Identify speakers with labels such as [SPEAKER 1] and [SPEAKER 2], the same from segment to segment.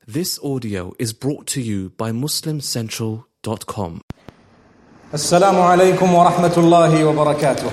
[SPEAKER 1] This audio is brought to you by MuslimCentral.com.
[SPEAKER 2] Assalamu alaikum wa rahmatullahi wa barakatuh.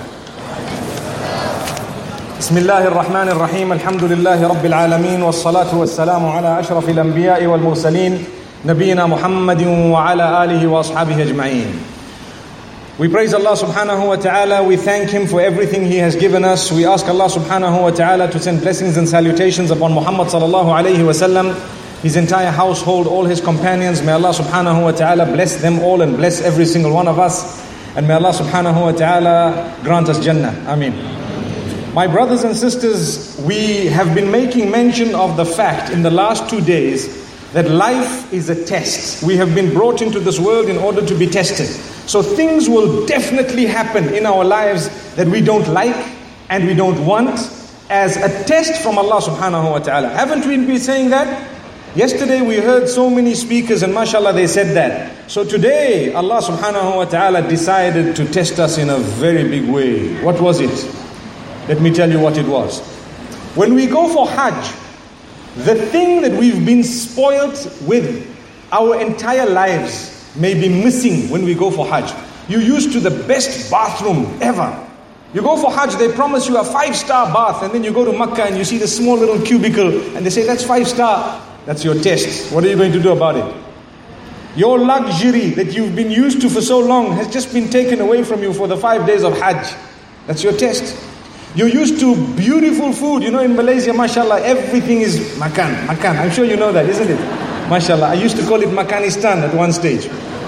[SPEAKER 2] Bismillahir Rahmanir Rahim. Alhamdulillahi Rabbil Alameen. Wassalatu wassalamu ala ashrafil anbiya'i wal mursaleen. Nabiyyina Muhammadin wa ala alihi wa ashabihi ajma'een. We praise Allah subhanahu wa ta'ala. We thank Him for everything He has given us. We ask Allah subhanahu wa ta'ala to send blessings and salutations upon Muhammad sallallahu alayhi wa sallam, his entire household, all his companions. May Allah subhanahu wa ta'ala bless them all and bless every single one of us. And may Allah subhanahu wa ta'ala grant us Jannah. Ameen. My brothers and sisters, we have been making mention of the fact in the last 2 days that life is a test. We have been brought into this world in order to be tested. So things will definitely happen in our lives that we don't like and we don't want, as a test from Allah subhanahu wa ta'ala. Haven't we been saying that? Yesterday we heard so many speakers and mashallah they said that. So today Allah subhanahu wa ta'ala decided to test us in a very big way. What was it? Let me tell you what it was. When we go for Hajj, the thing that we've been spoiled with our entire lives may be missing when we go for Hajj. You're used to the best bathroom ever. You go for Hajj, they promise you a 5-star bath, and then you go to Makkah and you see the small little cubicle and they say that's 5-star. That's your test. What are you going to do about it? Your luxury that you've been used to for so long has just been taken away from you for the 5 days of Hajj. That's your test. You're used to beautiful food. You know, in Malaysia, mashallah, everything is makan. I'm sure you know that, isn't it? Mashallah. I used to call it Makanistan at one stage.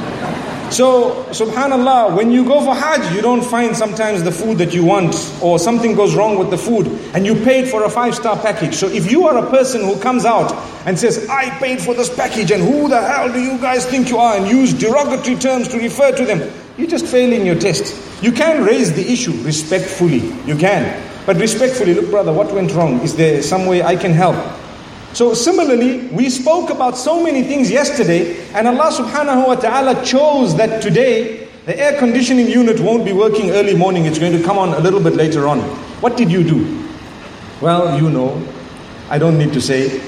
[SPEAKER 2] So, subhanallah, when you go for Hajj, you don't find sometimes the food that you want, or something goes wrong with the food, and you paid for a 5-star package. So if you are a person who comes out and says, I paid for this package, and who the hell do you guys think you are, and use derogatory terms to refer to them, you're just failing your test. You can raise the issue respectfully. You can. But respectfully, look brother, what went wrong? Is there some way I can help? So similarly, we spoke about so many things yesterday, and Allah subhanahu wa ta'ala chose that today the air conditioning unit won't be working early morning. It's going to come on a little bit later on. What did you do? Well, you know, I don't need to say.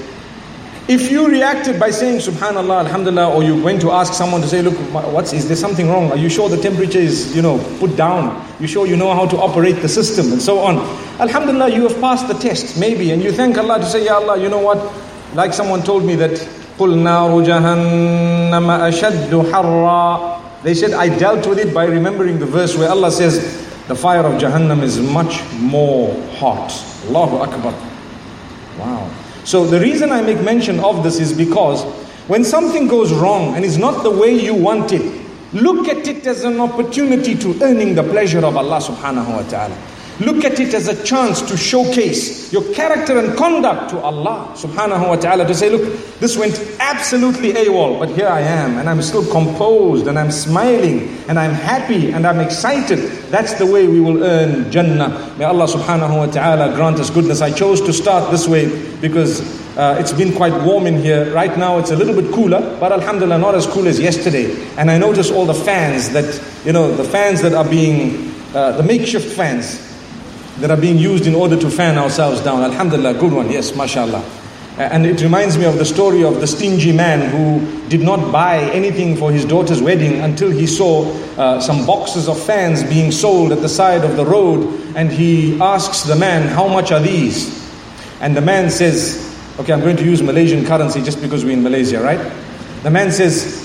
[SPEAKER 2] If you reacted by saying subhanallah, alhamdulillah, or you went to ask someone to say, look, is there something wrong? Are you sure the temperature is, put down? You sure you know how to operate the system and so on? Alhamdulillah, you have passed the test, maybe, and you thank Allah to say, Ya Allah, you know what? Like someone told me that, قُلْ نَارُ جَهَنَّمَ أَشَدُّ حَرًّا. They said, I dealt with it by remembering the verse where Allah says, the fire of Jahannam is much more hot. Allahu Akbar. Wow. So the reason I make mention of this is because when something goes wrong and is not the way you want it, look at it as an opportunity to earning the pleasure of Allah subhanahu wa ta'ala. Look at it as a chance to showcase your character and conduct to Allah subhanahu wa ta'ala, to say, look, this went absolutely AWOL, but here I am, and I'm still composed, and I'm smiling, and I'm happy, and I'm excited. That's the way we will earn Jannah. May Allah subhanahu wa ta'ala grant us goodness. I chose to start this way because it's been quite warm in here. Right now it's a little bit cooler, but alhamdulillah not as cool as yesterday. And I notice all the fans that, the fans that are being, the makeshift fans, that are being used in order to fan ourselves down. Alhamdulillah, good one, yes, mashallah. And it reminds me of the story of the stingy man who did not buy anything for his daughter's wedding until he saw some boxes of fans being sold at the side of the road, and he asks the man, how much are these? And the man says, okay, I'm going to use Malaysian currency just because we're in Malaysia, right? The man says,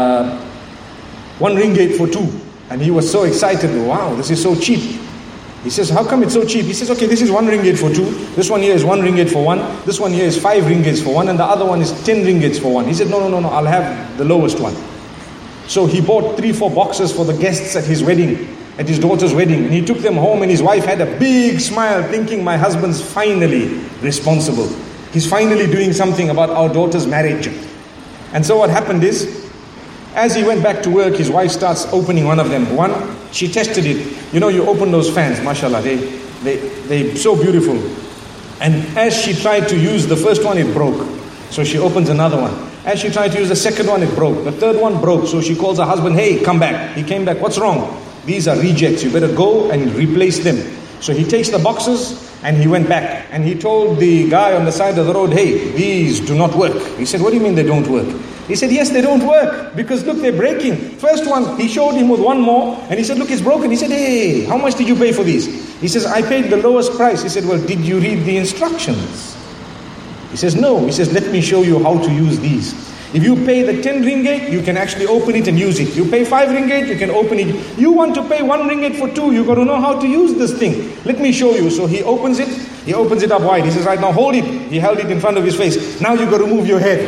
[SPEAKER 2] 1 ringgit for 2. And he was so excited, wow, this is so cheap. He says, how come it's so cheap? He says, okay, this is 1 ringgit for 2. This one here is 1 ringgit for 1. This one here is 5 ringgits for 1. And the other one is 10 ringgits for 1. He said, no, I'll have the lowest one. So he bought 3-4 boxes for the guests at his wedding, at his daughter's wedding. And he took them home, and his wife had a big smile, thinking, my husband's finally responsible. He's finally doing something about our daughter's marriage. And so what happened is, as he went back to work, his wife starts opening one of them. She tested it. You open those fans, mashallah, they're so beautiful. And as she tried to use the first one, it broke. So she opens another one. As she tried to use the second one, it broke. The third one broke. So she calls her husband, hey, come back. He came back, what's wrong? These are rejects. You better go and replace them. So he takes the boxes And he went back and he told the guy on the side of the road, hey, these do not work. He said, what do you mean they don't work? He said, yes, they don't work because look, they're breaking. First one, he showed him with one more and he said, look, it's broken. He said, hey, how much did you pay for these? He says, I paid the lowest price. He said, well, did you read the instructions? He says, no. He says, let me show you how to use these. If you pay the 10 ringgit, you can actually open it and use it. You pay 5 ringgit, you can open it. You want to pay 1 ringgit for 2, you got to know how to use this thing. Let me show you. So he opens it up wide. He says, right now hold it. He held it in front of his face. Now you got to move your head.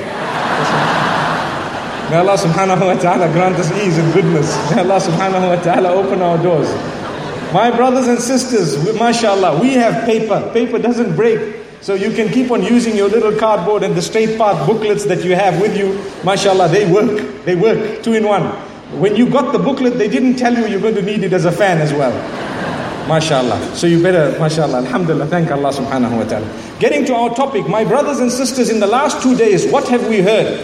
[SPEAKER 2] May Allah subhanahu wa ta'ala grant us ease and goodness. May Allah subhanahu wa ta'ala open our doors. My brothers and sisters, mashallah, we have paper. Paper doesn't break. So you can keep on using your little cardboard and the straight path booklets that you have with you. Mashallah, they work. They work 2 in 1. When you got the booklet, they didn't tell you you're going to need it as a fan as well. Mashallah. So you better, mashallah, alhamdulillah, thank Allah subhanahu wa ta'ala. Getting to our topic, my brothers and sisters, in the last 2 days, what have we heard?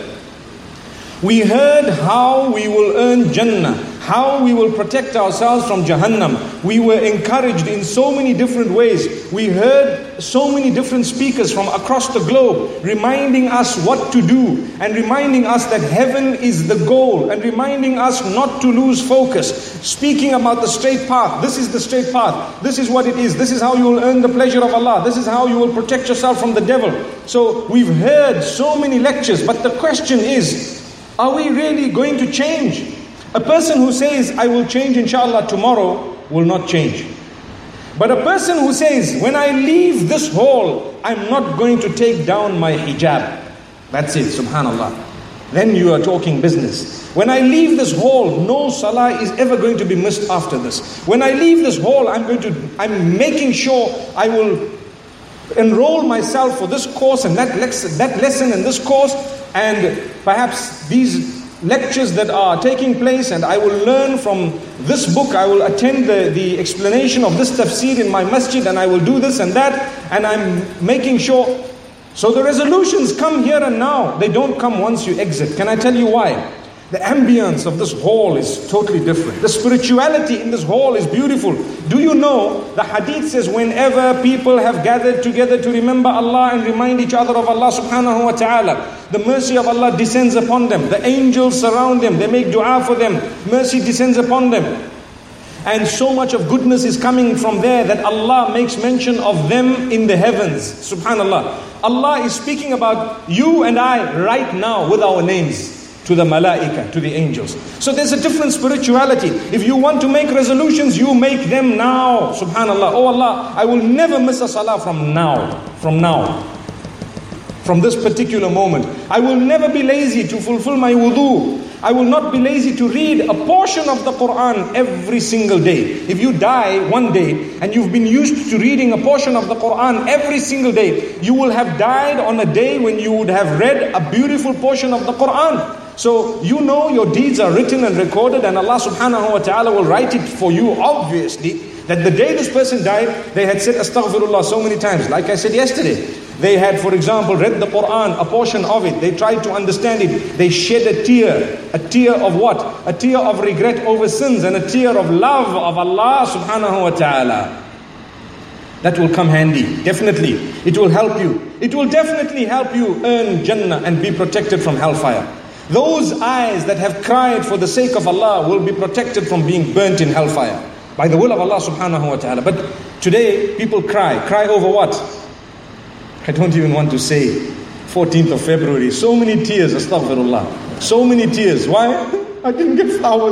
[SPEAKER 2] We heard how we will earn Jannah, how we will protect ourselves from Jahannam. We were encouraged in so many different ways. We heard so many different speakers from across the globe reminding us what to do and reminding us that heaven is the goal and reminding us not to lose focus. Speaking about the straight path. This is the straight path. This is what it is. This is how you will earn the pleasure of Allah. This is how you will protect yourself from the devil. So we've heard so many lectures, but the question is, are we really going to change? A person who says, I will change inshallah tomorrow, will not change. But a person who says, when I leave this hall, I'm not going to take down my hijab. That's it, subhanallah. Then you are talking business. When I leave this hall, no salah is ever going to be missed after this. When I leave this hall, I'm making sure I will enroll myself for this course and that lesson and this course, and perhaps these lectures that are taking place, and I will learn from this book. I will attend the explanation of this tafsir in my masjid, and I will do this and that, and I'm making sure. So the resolutions come here and now. They don't come once you exit. Can I tell you why? The ambience of this hall is totally different. The spirituality in this hall is beautiful. Do you know, the hadith says, whenever people have gathered together to remember Allah and remind each other of Allah subhanahu wa ta'ala, the mercy of Allah descends upon them. The angels surround them. They make dua for them. Mercy descends upon them. And so much of goodness is coming from there that Allah makes mention of them in the heavens. Subhanallah. Allah is speaking about you and I right now with our names to the malaika, to the angels. So there's a different spirituality. If you want to make resolutions, you make them now. Subhanallah. Oh Allah, I will never miss a salah from now. From this particular moment. I will never be lazy to fulfill my wudu. I will not be lazy to read a portion of the Quran every single day. If you die one day and you've been used to reading a portion of the Quran every single day, you will have died on a day when you would have read a beautiful portion of the Quran. So you know your deeds are written and recorded, and Allah subhanahu wa ta'ala will write it for you, obviously, that the day this person died, they had said astaghfirullah so many times. Like I said yesterday, they had, for example, read the Quran, a portion of it. They tried to understand it. They shed a tear. A tear of what? A tear of regret over sins and a tear of love of Allah subhanahu wa ta'ala. That will come handy. Definitely. It will help you. It will definitely help you earn Jannah and be protected from hellfire. Those eyes that have cried for the sake of Allah will be protected from being burnt in hellfire by the will of Allah subhanahu wa ta'ala. But today people cry over what? I don't even want to say 14th of February. So many tears, astaghfirullah. So many tears. Why? I didn't get flowers.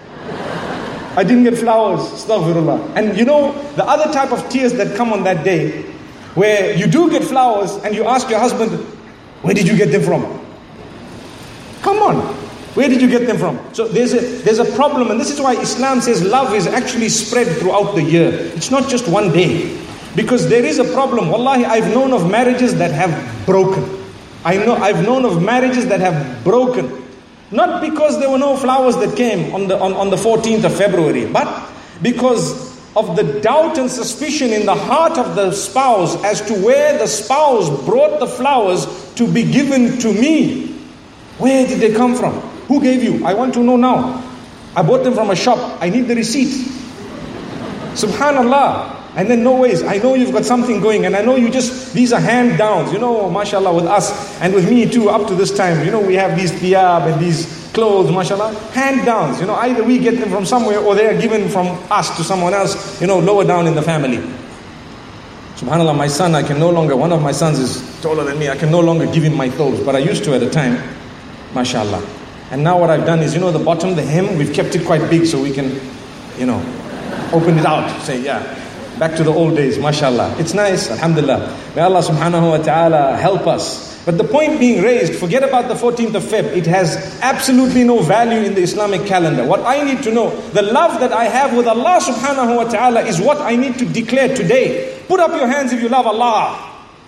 [SPEAKER 2] Astaghfirullah. And you know, the other type of tears that come on that day, where you do get flowers and you ask your husband, where did you get them from? Come on, where did you get them from? So there's a problem, and this is why Islam says love is actually spread throughout the year. It's not just one day. Because there is a problem. Wallahi, I've known of marriages that have broken. I've known of marriages that have broken. Not because there were no flowers that came on the 14th of February, but because of the doubt and suspicion in the heart of the spouse as to where the spouse brought the flowers to be given to me. Where did they come from? Who gave you? I want to know now. I bought them from a shop. I need the receipt. Subhanallah. And then no ways, I know you've got something going, and I know these are hand downs, mashallah, with us, and with me too, up to this time, we have these thiyab and these clothes, mashallah, hand downs, either we get them from somewhere, or they are given from us to someone else, lower down in the family. SubhanAllah, my son, one of my sons is taller than me, I can no longer give him my clothes, but I used to at the time, mashallah. And now what I've done is, the bottom, the hem, we've kept it quite big so we can, open it out, say, back to the old days, mashallah. It's nice, alhamdulillah. May Allah subhanahu wa ta'ala help us. But the point being raised, forget about the 14th of Feb. It has absolutely no value in the Islamic calendar. What I need to know, the love that I have with Allah subhanahu wa ta'ala is what I need to declare today. Put up your hands if you love Allah.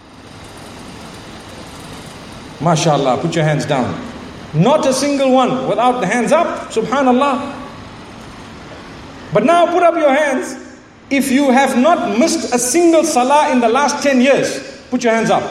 [SPEAKER 2] MashaAllah, put your hands down. Not a single one without the hands up, subhanallah. But now put up your hands if you have not missed a single salah in the last 10 years. Put your hands up.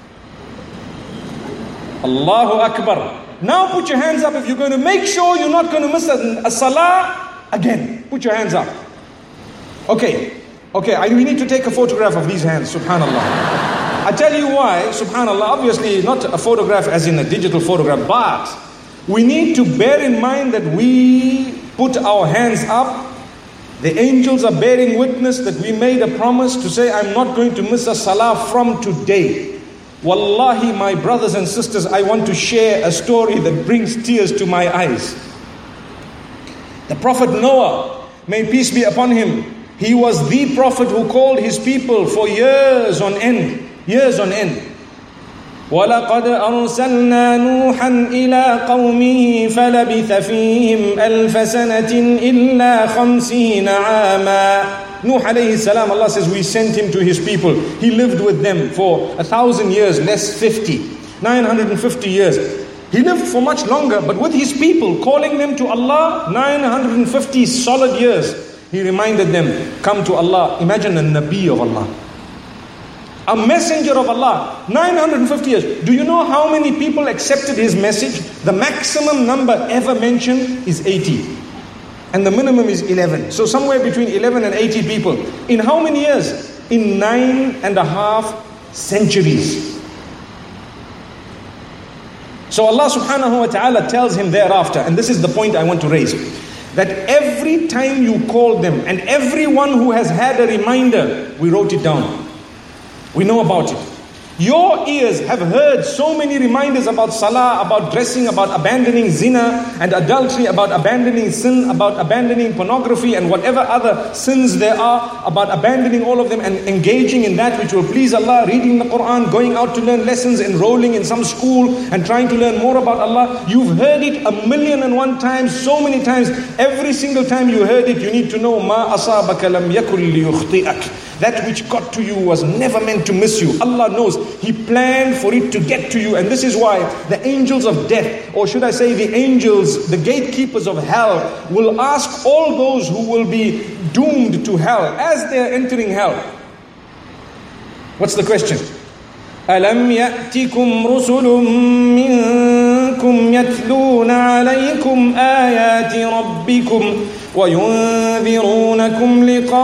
[SPEAKER 2] Allahu Akbar. Now put your hands up if you're going to make sure you're not going to miss a salah again. Put your hands up. Okay, we need to take a photograph of these hands, subhanallah. I tell you why, subhanallah, obviously not a photograph as in a digital photograph, but we need to bear in mind that we put our hands up. The angels are bearing witness that we made a promise to say, I'm not going to miss a salah from today. Wallahi, my brothers and sisters, I want to share a story that brings tears to my eyes. The Prophet Noah, may peace be upon him, he was the Prophet who called his people for years on end. وَلَقَدْ أَرْسَلْنَا نُوحًا إِلَىٰ قَوْمِهِ فَلَبِثَ فِيهِمْ أَلْفَ سَنَةٍ إِلَّا 50 عَامًا. Nuh alayhi salam, Allah says we sent him to his people. He lived with them for 1,000 years, less 50, 950 years. He lived for much longer, but with his people, calling them to Allah, 950 solid years. He reminded them, come to Allah. Imagine a Nabi of Allah, a messenger of Allah, 950 years. Do you know how many people accepted his message? The maximum number ever mentioned is 80. And the minimum is 11. So somewhere between 11 and 80 people. In how many years? In 9.5 centuries. So Allah subhanahu wa ta'ala tells him thereafter, and this is the point I want to raise, that every time you call them, and everyone who has had a reminder, we wrote it down. We know about it. Your ears have heard so many reminders about salah, about dressing, about abandoning zina and adultery, about abandoning sin, about abandoning pornography and whatever other sins there are, about abandoning all of them and engaging in that which will please Allah, reading the Quran, going out to learn lessons, enrolling in some school and trying to learn more about Allah. You've heard it 1,000,001 times, so many times. Every single time you heard it, you need to know, مَا أَصَابَكَ لَمْ يَكُنْ لِيُخْطِئَكَ. That which got to you was never meant to miss you. Allah knows. He planned for it to get to you. And this is why the angels of death, or should I say the angels, the gatekeepers of hell, will ask all those who will be doomed to hell as they are entering hell. What's the question? أَلَمْ يَأْتِكُمْ رُسُلٌ مِّنكُمْ يَتْلُونَ عَلَيْكُمْ آيَاتِ رَبِّكُمْ وَيُنذِرُونَكُمْ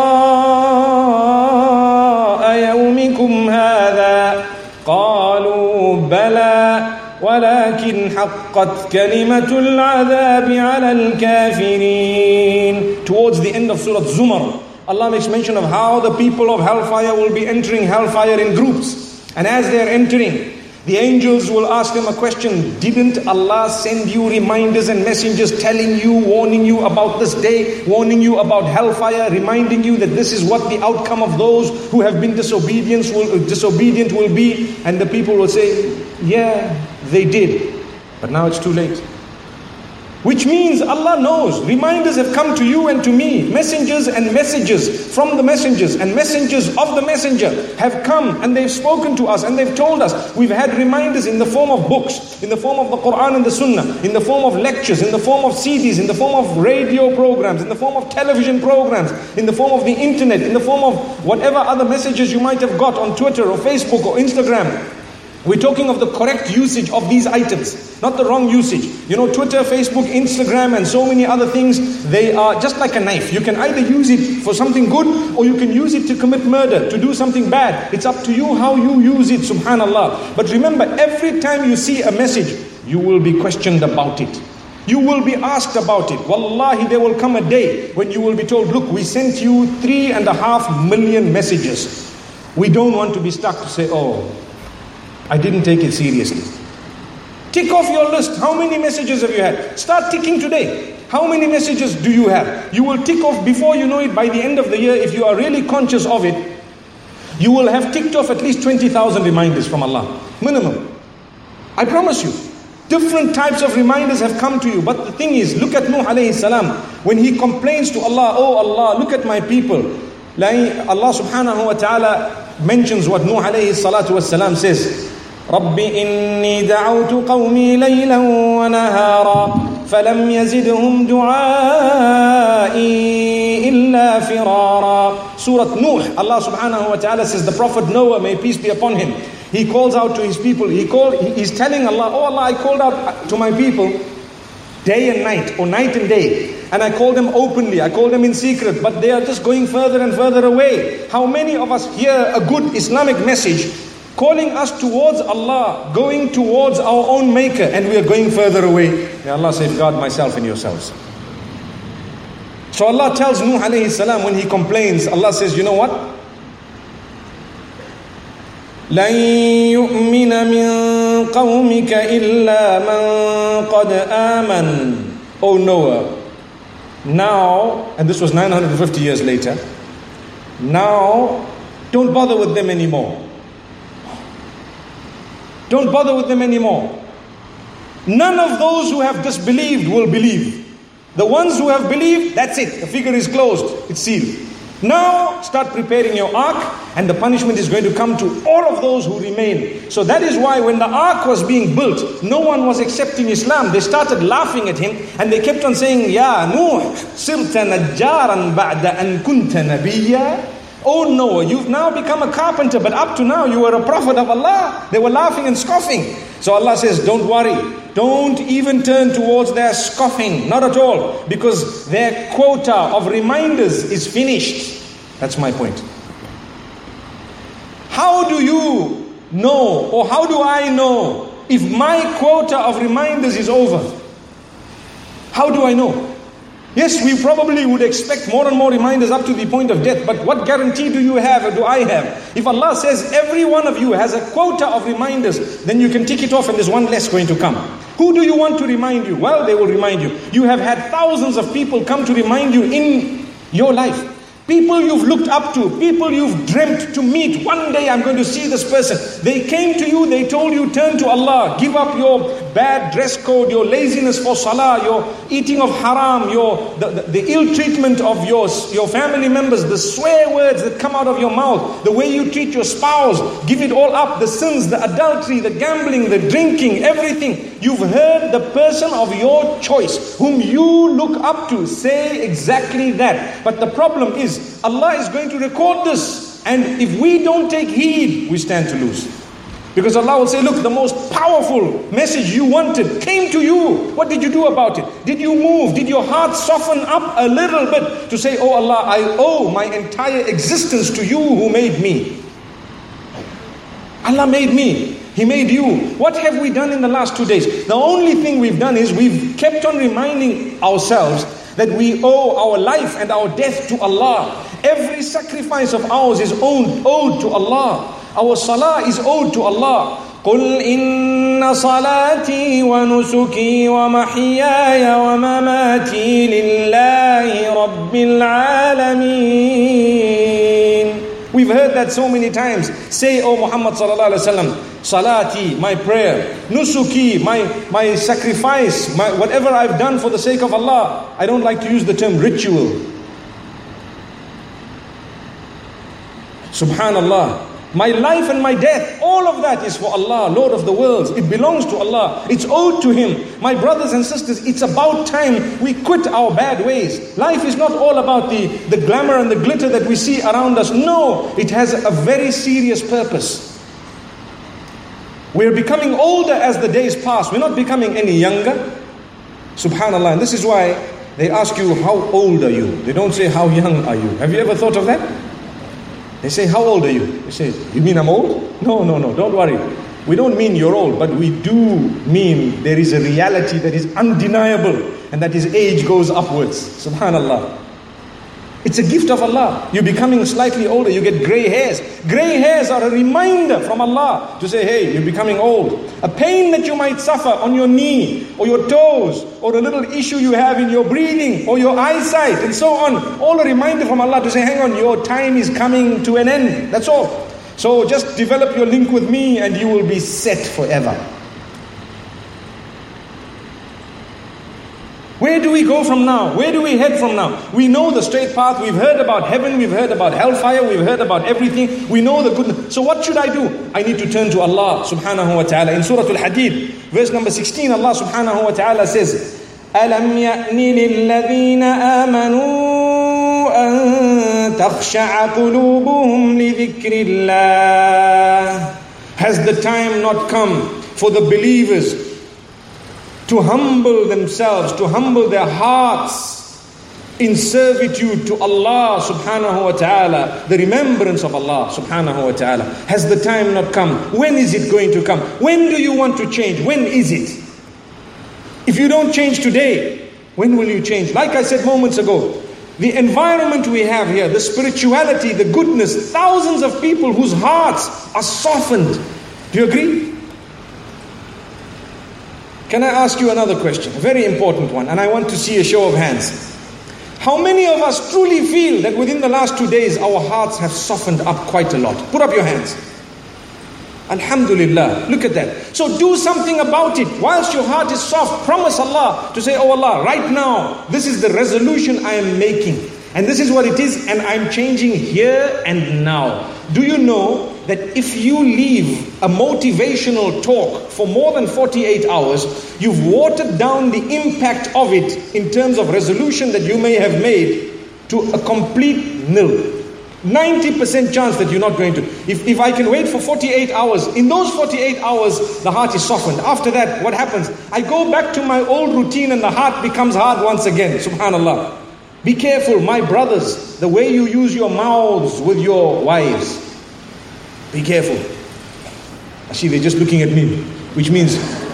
[SPEAKER 2] لِقَاءَ يَوْمِكُمْ هَذَا قَالُوا بَلَى وَلَكِنْ حَقَّتْ كَلِمَةُ الْعَذَابِ عَلَى الْكَافِرِينَ. Towards the end of Surah Zumar, Allah makes mention of how the people of hellfire will be entering hellfire in groups. And as they are entering, the angels will ask them a question. Didn't Allah send you reminders and messengers telling you, warning you about this day, warning you about hellfire, reminding you that this is what the outcome of those who have been disobedient will be? And the people will say, yeah, they did. But now it's too late. Which means Allah knows. Reminders have come to you and to me. Messengers and messages from the messengers and messengers of the messenger have come and they've spoken to us and they've told us. We've had reminders in the form of books, in the form of the Quran and the Sunnah, in the form of lectures, in the form of CDs, in the form of radio programs, in the form of television programs, in the form of the internet, in the form of whatever other messages you might have got on Twitter or Facebook or Instagram. We're talking of the correct usage of these items, not the wrong usage. You know, Twitter, Facebook, Instagram, and so many other things, they are just like a knife. You can either use it for something good, or you can use it to commit murder, to do something bad. It's up to you how you use it, subhanallah. But remember, every time you see a message, you will be questioned about it. You will be asked about it. Wallahi, there will come a day when you will be told, look, we sent you 3.5 million messages. We don't want to be stuck to say, oh, I didn't take it seriously. Tick off your list. How many messages have you had? Start ticking today. How many messages do you have? You will tick off before you know it. By the end of the year, if you are really conscious of it, you will have ticked off at least 20,000 reminders from Allah. Minimum. I promise you. Different types of reminders have come to you. But the thing is, look at Nuh alayhi salam. When he complains to Allah, oh Allah, look at my people. Allah subhanahu wa ta'ala mentions what Nuh alayhi salatu was salam says. رب إني دعوت قومي ليلا ونهارا فلم يزدهم دعائي إلا فرارا. Surah Nuh, Allah subhanahu wa ta'ala says, the Prophet Noah, may peace be upon him, he calls out to his people. He's telling Allah, oh Allah, I called out to my people day and night, or night and day. And I call them openly, I call them in secret, but they are just going further and further away. How many of us hear a good Islamic message calling us towards Allah, going towards our own maker, and we are going further away? May Allah safeguard myself and yourselves. So Allah tells Nuh alayhi salam when he complains, Allah says, you know what? لَن يُؤْمِنَ مِن قَوْمِكَ إِلَّا مَن قَدْ آمَنَ. O Noah, now, and this was 950 years later, now don't bother with them anymore. Don't bother with them anymore. None of those who have disbelieved will believe. The ones who have believed, that's it. The figure is closed. It's sealed. Now start preparing your ark, and the punishment is going to come to all of those who remain. So that is why when the ark was being built, no one was accepting Islam. They started laughing at him, and they kept on saying, Ya Nuh, sirta najjaran ba'da an kunta nabiyya. Oh Noah, you've now become a carpenter, but up to now you were a prophet of Allah. They were laughing and scoffing. So Allah says, don't worry. Don't even turn towards their scoffing. Not at all. Because their quota of reminders is finished. That's my point. How do you know, or how do I know if my quota of reminders is over? How do I know? Yes, we probably would expect more and more reminders up to the point of death, but what guarantee do you have, or do I have? If Allah says every one of you has a quota of reminders, then you can tick it off and there's one less going to come. Who do you want to remind you? Well, they will remind you. You have had thousands of people come to remind you in your life. People you've looked up to, people you've dreamt to meet. One day I'm going to see this person. They came to you, they told you, turn to Allah, give up your bad dress code, your laziness for salah, your eating of haram, the ill treatment of your family members, the swear words that come out of your mouth, the way you treat your spouse, give it all up, the sins, the adultery, the gambling, the drinking, everything. You've heard the person of your choice, whom you look up to, say exactly that. But the problem is, Allah is going to record this, and if we don't take heed, we stand to lose. Because Allah will say, look, the most powerful message you wanted came to you. What did you do about it? Did you move? Did your heart soften up a little bit to say, oh Allah, I owe my entire existence to you who made me? Allah made me. He made you. What have we done in the last 2 days? The only thing we've done is we've kept on reminding ourselves that we owe our life and our death to Allah. Every sacrifice of ours is owed to Allah. Our salah is owed to Allah. قُلْ إِنَّ صَلَاتِي وَنُسُكِي وَمَحْيَايَ وَمَمَاتِي لِلَّهِ رَبِّ الْعَالَمِينَ. We've heard that so many times. Say, O Muhammad sallallahu alaihi wasallam, salati, my prayer, nusuki, my sacrifice, whatever I've done for the sake of Allah. I don't like to use the term ritual. Subhanallah. My life and my death, all of that is for Allah, Lord of the worlds. It belongs to Allah. It's owed to Him. My brothers and sisters, it's about time we quit our bad ways. Life is not all about the glamour and the glitter that we see around us. No, it has a very serious purpose. We're becoming older as the days pass. We're not becoming any younger. Subhanallah. And this is why they ask you, how old are you? They don't say, how young are you? Have you ever thought of that? They say, how old are you? They say, you mean I'm old? No, don't worry. We don't mean you're old, but we do mean there is a reality that is undeniable, and that is age goes upwards. Subhanallah. It's a gift of Allah. You're becoming slightly older, you get grey hairs. Grey hairs are a reminder from Allah to say, hey, you're becoming old. A pain that you might suffer on your knee or your toes, or a little issue you have in your breathing or your eyesight and so on. All a reminder from Allah to say, hang on, your time is coming to an end. That's all. So just develop your link with me and you will be set forever. Where do we go from now? Where do we head from now? We know the straight path. We've heard about heaven. We've heard about hellfire. We've heard about everything. We know the goodness. So what should I do? I need to turn to Allah subhanahu wa ta'ala. In Surah Al-Hadid, verse number 16, Allah subhanahu wa ta'ala says, أَلَمْ يَأْنِ لِلَّذِينَ آمَنُوا أَن تَخْشَعَ قُلُوبُهُمْ لِذِكْرِ اللَّهِ. Has the time not come for the believers to humble themselves, to humble their hearts in servitude to Allah subhanahu wa ta'ala, the remembrance of Allah subhanahu wa ta'ala? Has the time not come? When is it going to come? When do you want to change? When is it? If you don't change today, when will you change? Like I said moments ago, the environment we have here, the spirituality, the goodness, thousands of people whose hearts are softened. Do you agree? Can I ask you another question? A very important one, and I want to see a show of hands. How many of us truly feel that within the last 2 days our hearts have softened up quite a lot? Put up your hands. Alhamdulillah. Look at that. So do something about it. Whilst your heart is soft, promise Allah to say, oh Allah, right now, this is the resolution I am making. And this is what it is, and I'm changing here and now. Do you know that if you leave a motivational talk for more than 48 hours, you've watered down the impact of it in terms of resolution that you may have made to a complete nil. 90% chance that you're not going to. If I can wait for 48 hours, in those 48 hours, the heart is softened. After that, what happens? I go back to my old routine and the heart becomes hard once again. Subhanallah. Be careful, my brothers, the way you use your mouths with your wives. Be careful. I see they're just looking at me, which means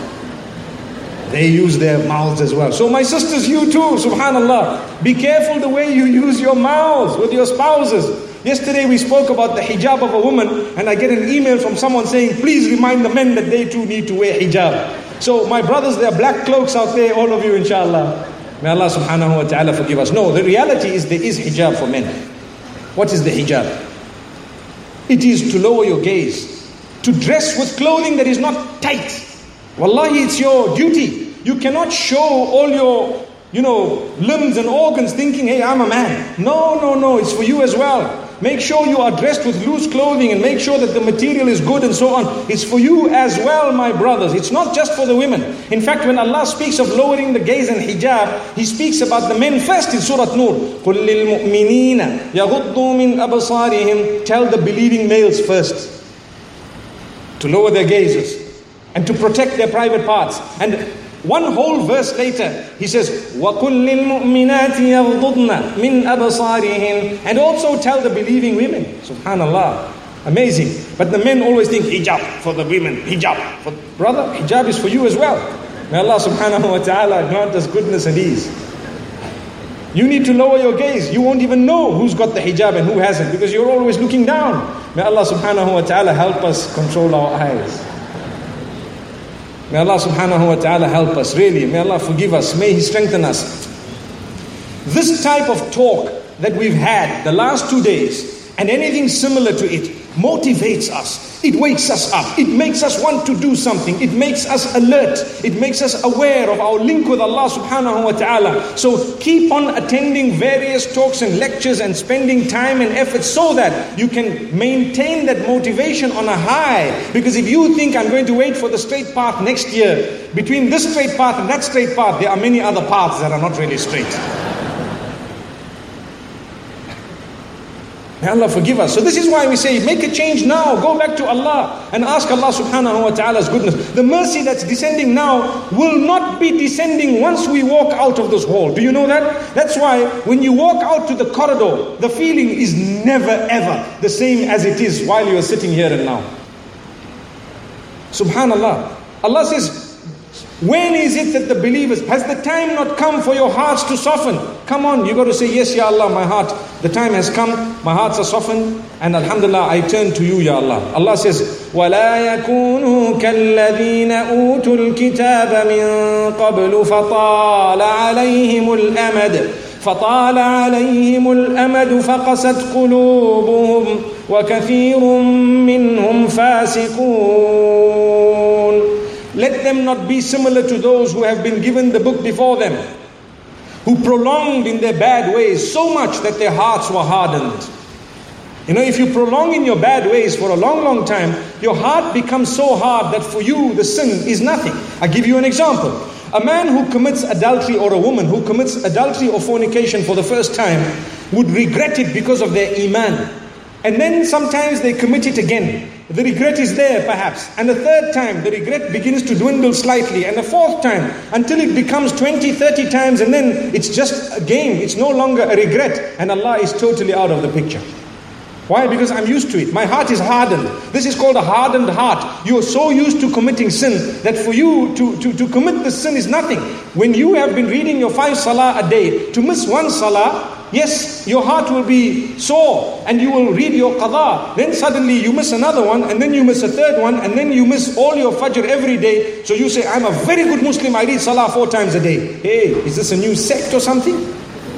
[SPEAKER 2] they use their mouths as well. So my sisters, you too, subhanallah. Be careful the way you use your mouths with your spouses. Yesterday we spoke about the hijab of a woman, and I get an email from someone saying, please remind the men that they too need to wear hijab. So my brothers, there are black cloaks out there, all of you inshallah. May Allah subhanahu wa ta'ala forgive us. No, the reality is there is hijab for men. What is the hijab? It is to lower your gaze, to dress with clothing that is not tight. Wallahi, it's your duty. You cannot show all your, limbs and organs thinking, hey, I'm a man. No, it's for you as well. Make sure you are dressed with loose clothing and make sure that the material is good and so on. It's for you as well, my brothers. It's not just for the women. In fact, when Allah speaks of lowering the gaze and hijab, He speaks about the men first in Surah Nur. قُلْ لِلْمُؤْمِنِينَ يَغُضُّوا مِنْ أَبْصَارِهِمْ. Tell the believing males first to lower their gazes and to protect their private parts. And one whole verse later, He says, وَقُلْ لِلْمُؤْمِنَاتِ يَغْضُضْنَ مِنْ أَبْصَارِهِمْ. And also tell the believing women. Subhanallah. Amazing. But the men always think hijab for the women. Hijab. Brother, hijab is for you as well. May Allah subhanahu wa ta'ala grant us goodness and ease. You need to lower your gaze. You won't even know who's got the hijab and who hasn't, because you're always looking down. May Allah subhanahu wa ta'ala help us control our eyes. May Allah subhanahu wa ta'ala help us, really. May Allah forgive us. May He strengthen us. This type of talk that we've had the last 2 days, and anything similar to it, motivates us. It wakes us up. It makes us want to do something. It makes us alert. It makes us aware of our link with Allah subhanahu wa ta'ala. So keep on attending various talks and lectures and spending time and effort so that you can maintain that motivation on a high. Because if you think I'm going to wait for the straight path next year, between this straight path and that straight path, there are many other paths that are not really straight. May Allah forgive us. So this is why we say, make a change now. Go back to Allah and ask Allah subhanahu wa ta'ala's goodness. The mercy that's descending now will not be descending once we walk out of this hall. Do you know that? That's why when you walk out to the corridor, the feeling is never ever the same as it is while you are sitting here and now. Subhanallah. Allah says, when is it that the believers, has the time not come for your hearts to soften? Come on, you got to say, yes, Ya Allah, my heart, the time has come, my hearts are softened, and Alhamdulillah, I turn to you, Ya Allah. Allah says, وَلَا يَكُونُوا كَالَّذِينَ أُوتُوا الْكِتَابَ مِنْ قَبْلُ فَطَالَ عَلَيْهِمُ الْأَمَدُ فَقَسَتْ قُلُوبُهُمْ وَكَثِيرٌ مِّنْهُمْ فَاسِقُونَ. Let them not be similar to those who have been given the book before them, who prolonged in their bad ways so much that their hearts were hardened. You know, if you prolong in your bad ways for a long, long time, your heart becomes so hard that for you the sin is nothing. I give you an example. A man who commits adultery, or a woman who commits adultery or fornication for the first time would regret it because of their iman. And then sometimes they commit it again. The regret is there perhaps. And the third time, the regret begins to dwindle slightly. And the fourth time, until it becomes 20, 30 times, and then it's just a game. It's no longer a regret. And Allah is totally out of the picture. Why? Because I'm used to it. My heart is hardened. This is called a hardened heart. You are so used to committing sin that for you to commit the sin is nothing. When you have been reading your 5 salah a day, to miss 1 salah, yes, your heart will be sore and you will read your qadha. Then suddenly you miss another one, and then you miss a third one, and then you miss all your fajr every day. So you say, I'm a very good Muslim, I read salah 4 times a day. Hey, is this a new sect or something?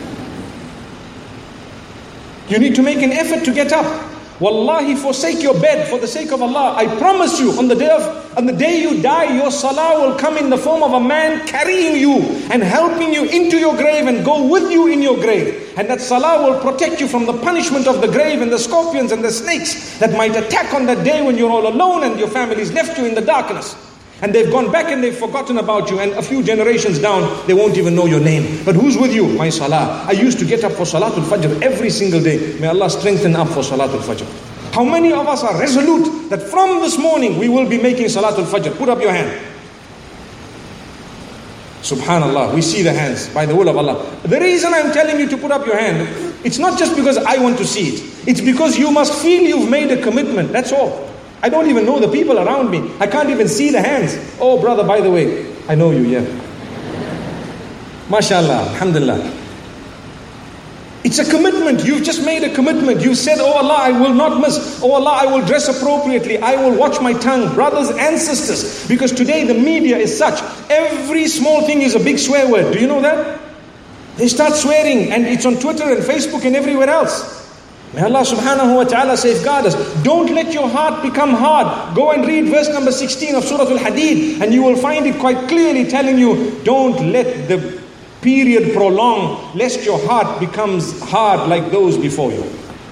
[SPEAKER 2] You need to make an effort to get up. Wallahi, forsake your bed for the sake of Allah. I promise you, on the day you die, your salah will come in the form of a man carrying you and helping you into your grave and go with you in your grave. And that salah will protect you from the punishment of the grave and the scorpions and the snakes that might attack on that day when you're all alone and your family's left you in the darkness. And they've gone back and they've forgotten about you, and a few generations down, they won't even know your name. But who's with you? My salah. I used to get up for Salatul Fajr every single day. May Allah strengthen up for Salatul Fajr. How many of us are resolute that from this morning we will be making Salatul Fajr? Put up your hand. Subhanallah, we see the hands by the will of Allah. The reason I'm telling you to put up your hand, it's not just because I want to see it. It's because you must feel you've made a commitment. That's all. I don't even know the people around me. I can't even see the hands. Oh brother, by the way, I know you, yeah. MashaAllah, Alhamdulillah. It's a commitment. You've just made a commitment. You said, oh Allah, I will not miss. Oh Allah, I will dress appropriately. I will watch my tongue. Brothers and sisters, because today the media is such. Every small thing is a big swear word. Do you know that? They start swearing, and it's on Twitter and Facebook and everywhere else. May Allah subhanahu wa ta'ala safeguard us. Don't let your heart become hard. Go and read verse number 16 of Surah Al-Hadid, and you will find it quite clearly telling you, don't let the period prolong, lest your heart becomes hard like those before you.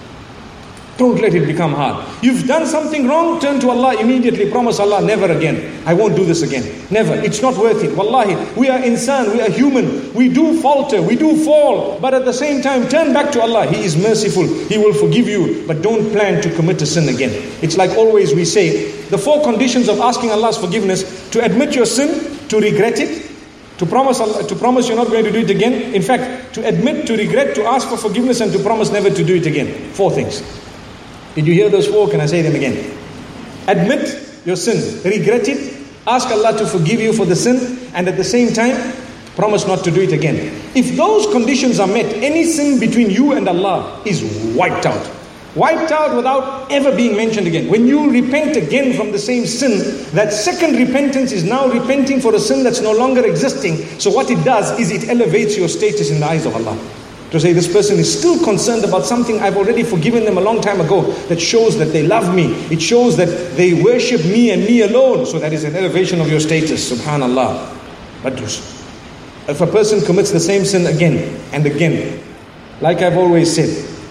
[SPEAKER 2] Don't let it become hard. You've done something wrong, turn to Allah immediately. Promise Allah, never again. I won't do this again. Never. It's not worth it. Wallahi, we are insan, we are human. We do falter, we do fall. But at the same time, turn back to Allah. He is merciful. He will forgive you. But don't plan to commit a sin again. It's like always we say, the 4 conditions of asking Allah's forgiveness: to admit your sin, to regret it, to promise you're not going to do it again. In fact, to admit, to regret, to ask for forgiveness, and to promise never to do it again. 4 things. Did you hear those 4? Can I say them again? Admit your sin, regret it, ask Allah to forgive you for the sin, and at the same time, promise not to do it again. If those conditions are met, any sin between you and Allah is wiped out. Wiped out without ever being mentioned again. When you repent again from the same sin, that second repentance is now repenting for a sin that's no longer existing. So what it does is it elevates your status in the eyes of Allah. To say this person is still concerned about something I've already forgiven them a long time ago. That shows that they love me. It shows that they worship me and me alone. So that is an elevation of your status. Subhanallah. But if a person commits the same sin again and again, like I've always said,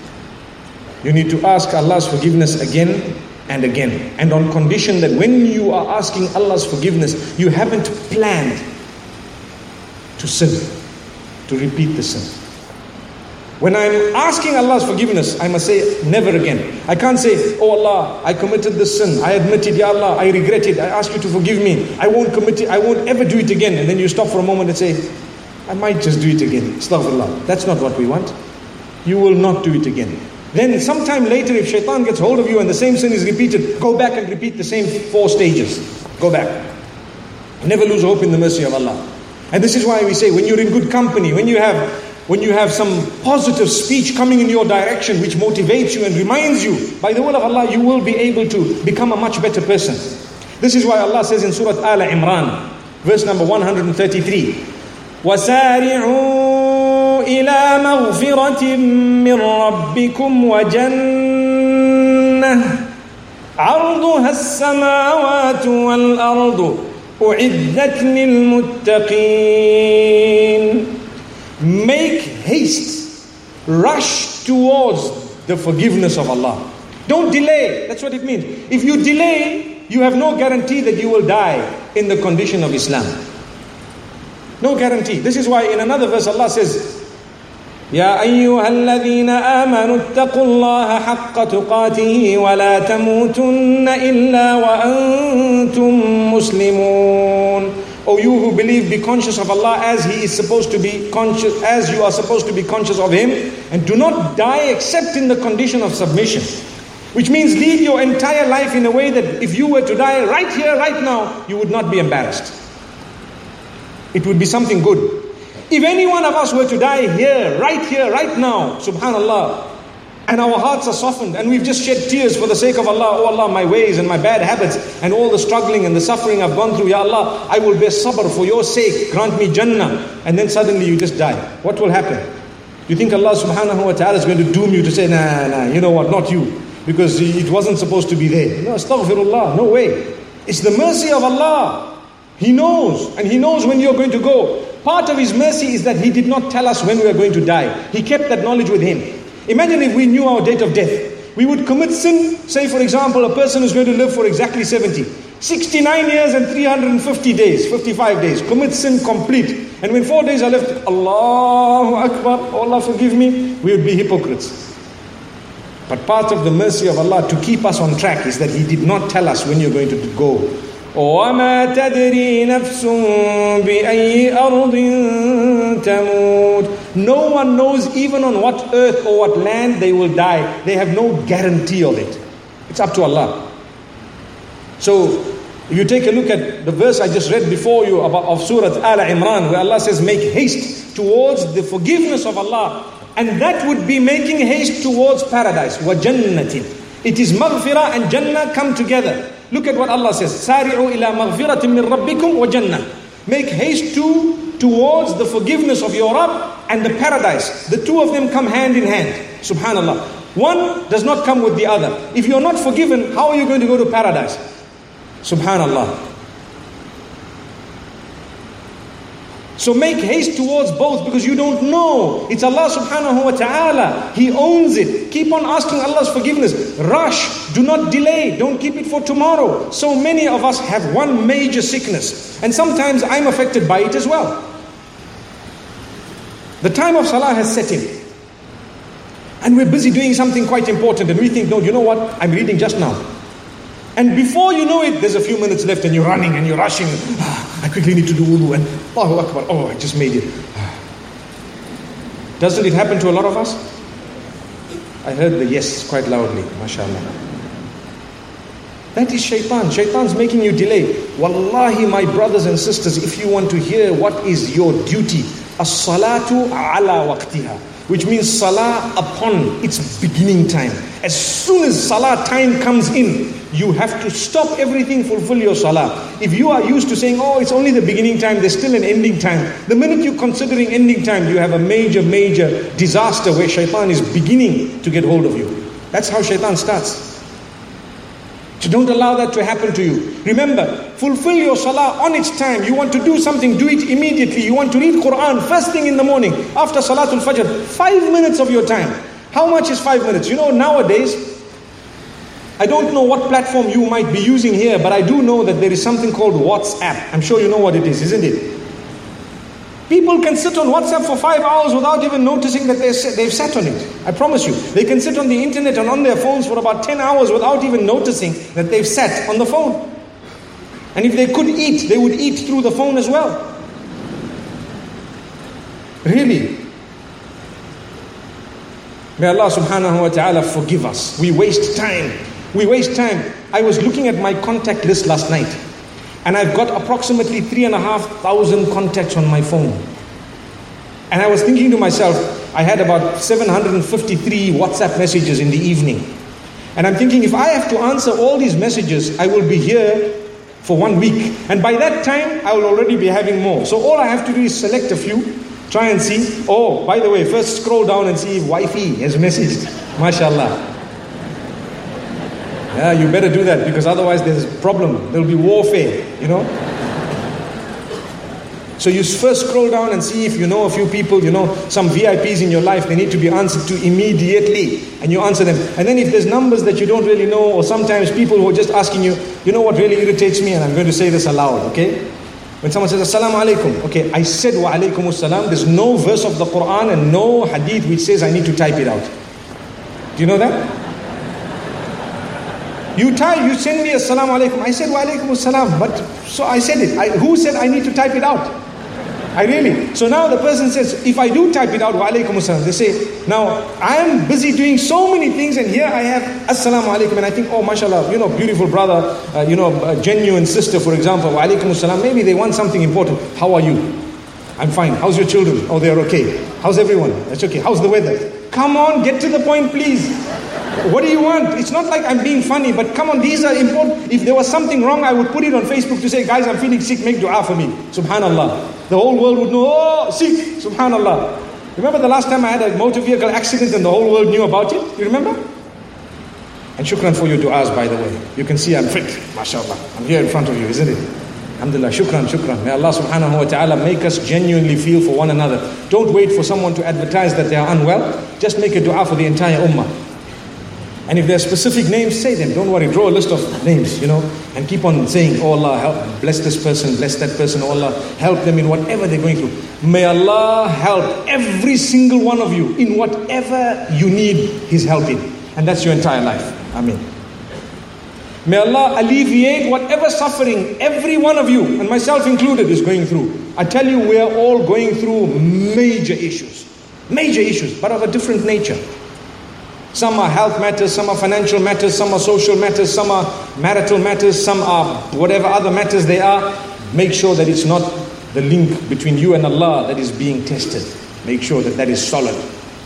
[SPEAKER 2] you need to ask Allah's forgiveness again and again. And on condition that when you are asking Allah's forgiveness, you haven't planned to sin, to repeat the sin. When I'm asking Allah's forgiveness, I must say, never again. I can't say, oh Allah, I committed this sin. I admit it, Ya Allah, I regret it. I ask you to forgive me. I won't commit it. I won't ever do it again. And then you stop for a moment and say, I might just do it again. Astaghfirullah. That's not what we want. You will not do it again. Then sometime later, if shaitan gets hold of you and the same sin is repeated, go back and repeat the same 4 stages. Go back. Never lose hope in the mercy of Allah. And this is why we say, when you're in good company, when you have some positive speech coming in your direction which motivates you and reminds you, by the will of Allah, you will be able to become a much better person. This is why Allah says in Surah Al Imran, verse number 133, وَسَارِعُوا إِلَى مَغْفِرَةٍ مِّن رَبِّكُمْ وَجَنَّةٍ عَرْضُهَا السَّمَاوَاتُ وَالْأَرْضُ أُعِدَّتْ لِلْمُتَّقِينَ. Make haste, rush towards the forgiveness of Allah. Don't delay. That's what it means. If you delay, you have no guarantee that you will die in the condition of Islam. No guarantee. This is why in another verse Allah says, يا أيها الذين آمنوا اتقوا الله حق تقاته ولا تموتن إلا وأنتم مسلمون. O you who believe, be conscious of Allah as He is supposed to be conscious, as you are supposed to be conscious of Him, and do not die except in the condition of submission. Which means lead your entire life in a way that if you were to die right here, right now, you would not be embarrassed. It would be something good. If any one of us were to die here, right now, subhanallah, and our hearts are softened and we've just shed tears for the sake of Allah, oh Allah, my ways and my bad habits and all the struggling and the suffering I've gone through, Ya Allah, I will bear sabr for your sake, grant me Jannah, and then suddenly you just die. What will happen? You think Allah subhanahu wa ta'ala is going to doom you to say, nah, you know what, not you, because it wasn't supposed to be there. No, astaghfirullah, no way. It's the mercy of Allah. He knows, and He knows when you're going to go. Part of His mercy is that He did not tell us when we are going to die. He kept that knowledge with Him. Imagine if we knew our date of death. We would commit sin, say for example, a person is going to live for exactly 70. 69 years and 350 days, 55 days. Commit sin complete. And when 4 days are left, Allahu Akbar, oh Allah forgive me, we would be hypocrites. But part of the mercy of Allah to keep us on track is that He did not tell us when you're going to go. وَمَا تَدْرِي نَفْسٌ بِأَيِّ أَرْضٍ تَمُوتُ. No one knows even on what earth or what land they will die. They have no guarantee of it. It's up to Allah. So, if you take a look at the verse I just read before you of Surah Al Imran, where Allah says, make haste towards the forgiveness of Allah. And that would be making haste towards paradise. وَجَنَّةٍ. It is maghfirah and Jannah come together. Look at what Allah says. سَارِعُوا إِلَى مَغْفِرَةٍ مِّن رَبِّكُمْ وَجَنَّةٍ. Make haste towards the forgiveness of your Rabb and the paradise. The two of them come hand in hand. Subhanallah. One does not come with the other. If you're not forgiven, how are you going to go to paradise? Subhanallah. So make haste towards both, because you don't know. It's Allah subhanahu wa ta'ala. He owns it. Keep on asking Allah's forgiveness. Rush. Do not delay. Don't keep it for tomorrow. So many of us have one major sickness. And sometimes I'm affected by it as well. The time of salah has set in. And we're busy doing something quite important. And we think, no, you know what? I'm reading just now. And before you know it, there's a few minutes left and you're running and you're rushing. I quickly need to do wudu and Allahu Akbar. Oh, I just made it. Doesn't it happen to a lot of us? I heard the yes quite loudly. MashaAllah. That is shaitan. Shaitan's making you delay. Wallahi, my brothers and sisters, if you want to hear what is your duty, as-salatu ala waqtiha, which means salah upon its beginning time. As soon as salah time comes in, you have to stop everything, fulfill your salah. If you are used to saying, oh, it's only the beginning time, there's still an ending time. The minute you're considering ending time, you have a major disaster where shaitan is beginning to get hold of you. That's how shaitan starts. So don't allow that to happen to you. Remember, fulfill your salah on its time. You want to do something, do it immediately. You want to read Quran first thing in the morning, after Salatul Fajr, 5 minutes of your time. How much is 5 minutes? You know, nowadays, I don't know what platform you might be using here, but I do know that there is something called WhatsApp. I'm sure you know what it is, isn't it? People can sit on WhatsApp for 5 hours without even noticing that they've sat on it. I promise you. They can sit on the internet and on their phones for about 10 hours without even noticing that they've sat on the phone. And if they could eat, they would eat through the phone as well. Really. May Allah subhanahu wa ta'ala forgive us. We waste time. We waste time. I was looking at my contact list last night, and I've got approximately 3,500 contacts on my phone. And I was thinking to myself, I had about 753 WhatsApp messages in the evening. And I'm thinking, if I have to answer all these messages, I will be here for 1 week. And by that time, I will already be having more. So all I have to do is select a few, try and see. Oh, by the way, first scroll down and see if wifey has messaged. MashaAllah. Yeah, you better do that, because otherwise there's a problem. There'll be warfare, you know. So you first scroll down and see if you know a few people, you know, some VIPs in your life, they need to be answered to immediately. And you answer them. And then if there's numbers that you don't really know, or sometimes people who are just asking you, you know what really irritates me? And I'm going to say this aloud, okay? When someone says, Assalamu alaikum. Okay, I said wa alaikum assalam. There's no verse of the Quran and no hadith which says I need to type it out. Do you know that? You send me Assalamu alaikum. I said wa alaikum assalam. But so I said it. Who said I need to type it out? I really. So now the person says, if I do type it out, wa alaikum assalam. They say, now I am busy doing so many things, and here I have Assalamu alaikum, and I think, oh mashallah, you know, beautiful brother, genuine sister, for example, wa alaikum assalam. Maybe they want something important. How are you? I'm fine. How's your children? Oh, they're okay. How's everyone? That's okay. How's the weather? Come on, get to the point, please. What do you want? It's not like I'm being funny, but come on, these are important. If there was something wrong, I would put it on Facebook to say, guys, I'm feeling sick, make dua for me. Subhanallah. The whole world would know, oh, sick. Subhanallah. Remember the last time I had a motor vehicle accident and the whole world knew about it? You remember? And shukran for your du'as, by the way. You can see I'm fit, mashallah. I'm here in front of you, isn't it? Alhamdulillah, shukran. May Allah subhanahu wa ta'ala make us genuinely feel for one another. Don't wait for someone to advertise that they are unwell. Just make a dua for the entire ummah. And if there are specific names, say them. Don't worry, draw a list of names, you know, and keep on saying, oh Allah, help, bless this person, bless that person, oh Allah, help them in whatever they're going through. May Allah help every single one of you in whatever you need His help in. And that's your entire life. Ameen. May Allah alleviate whatever suffering every one of you, and myself included, is going through. I tell you, we are all going through major issues, but of a different nature. Some are health matters, some are financial matters, some are social matters, some are marital matters, some are whatever other matters they are. Make sure that it's not the link between you and Allah that is being tested. Make sure that that is solid.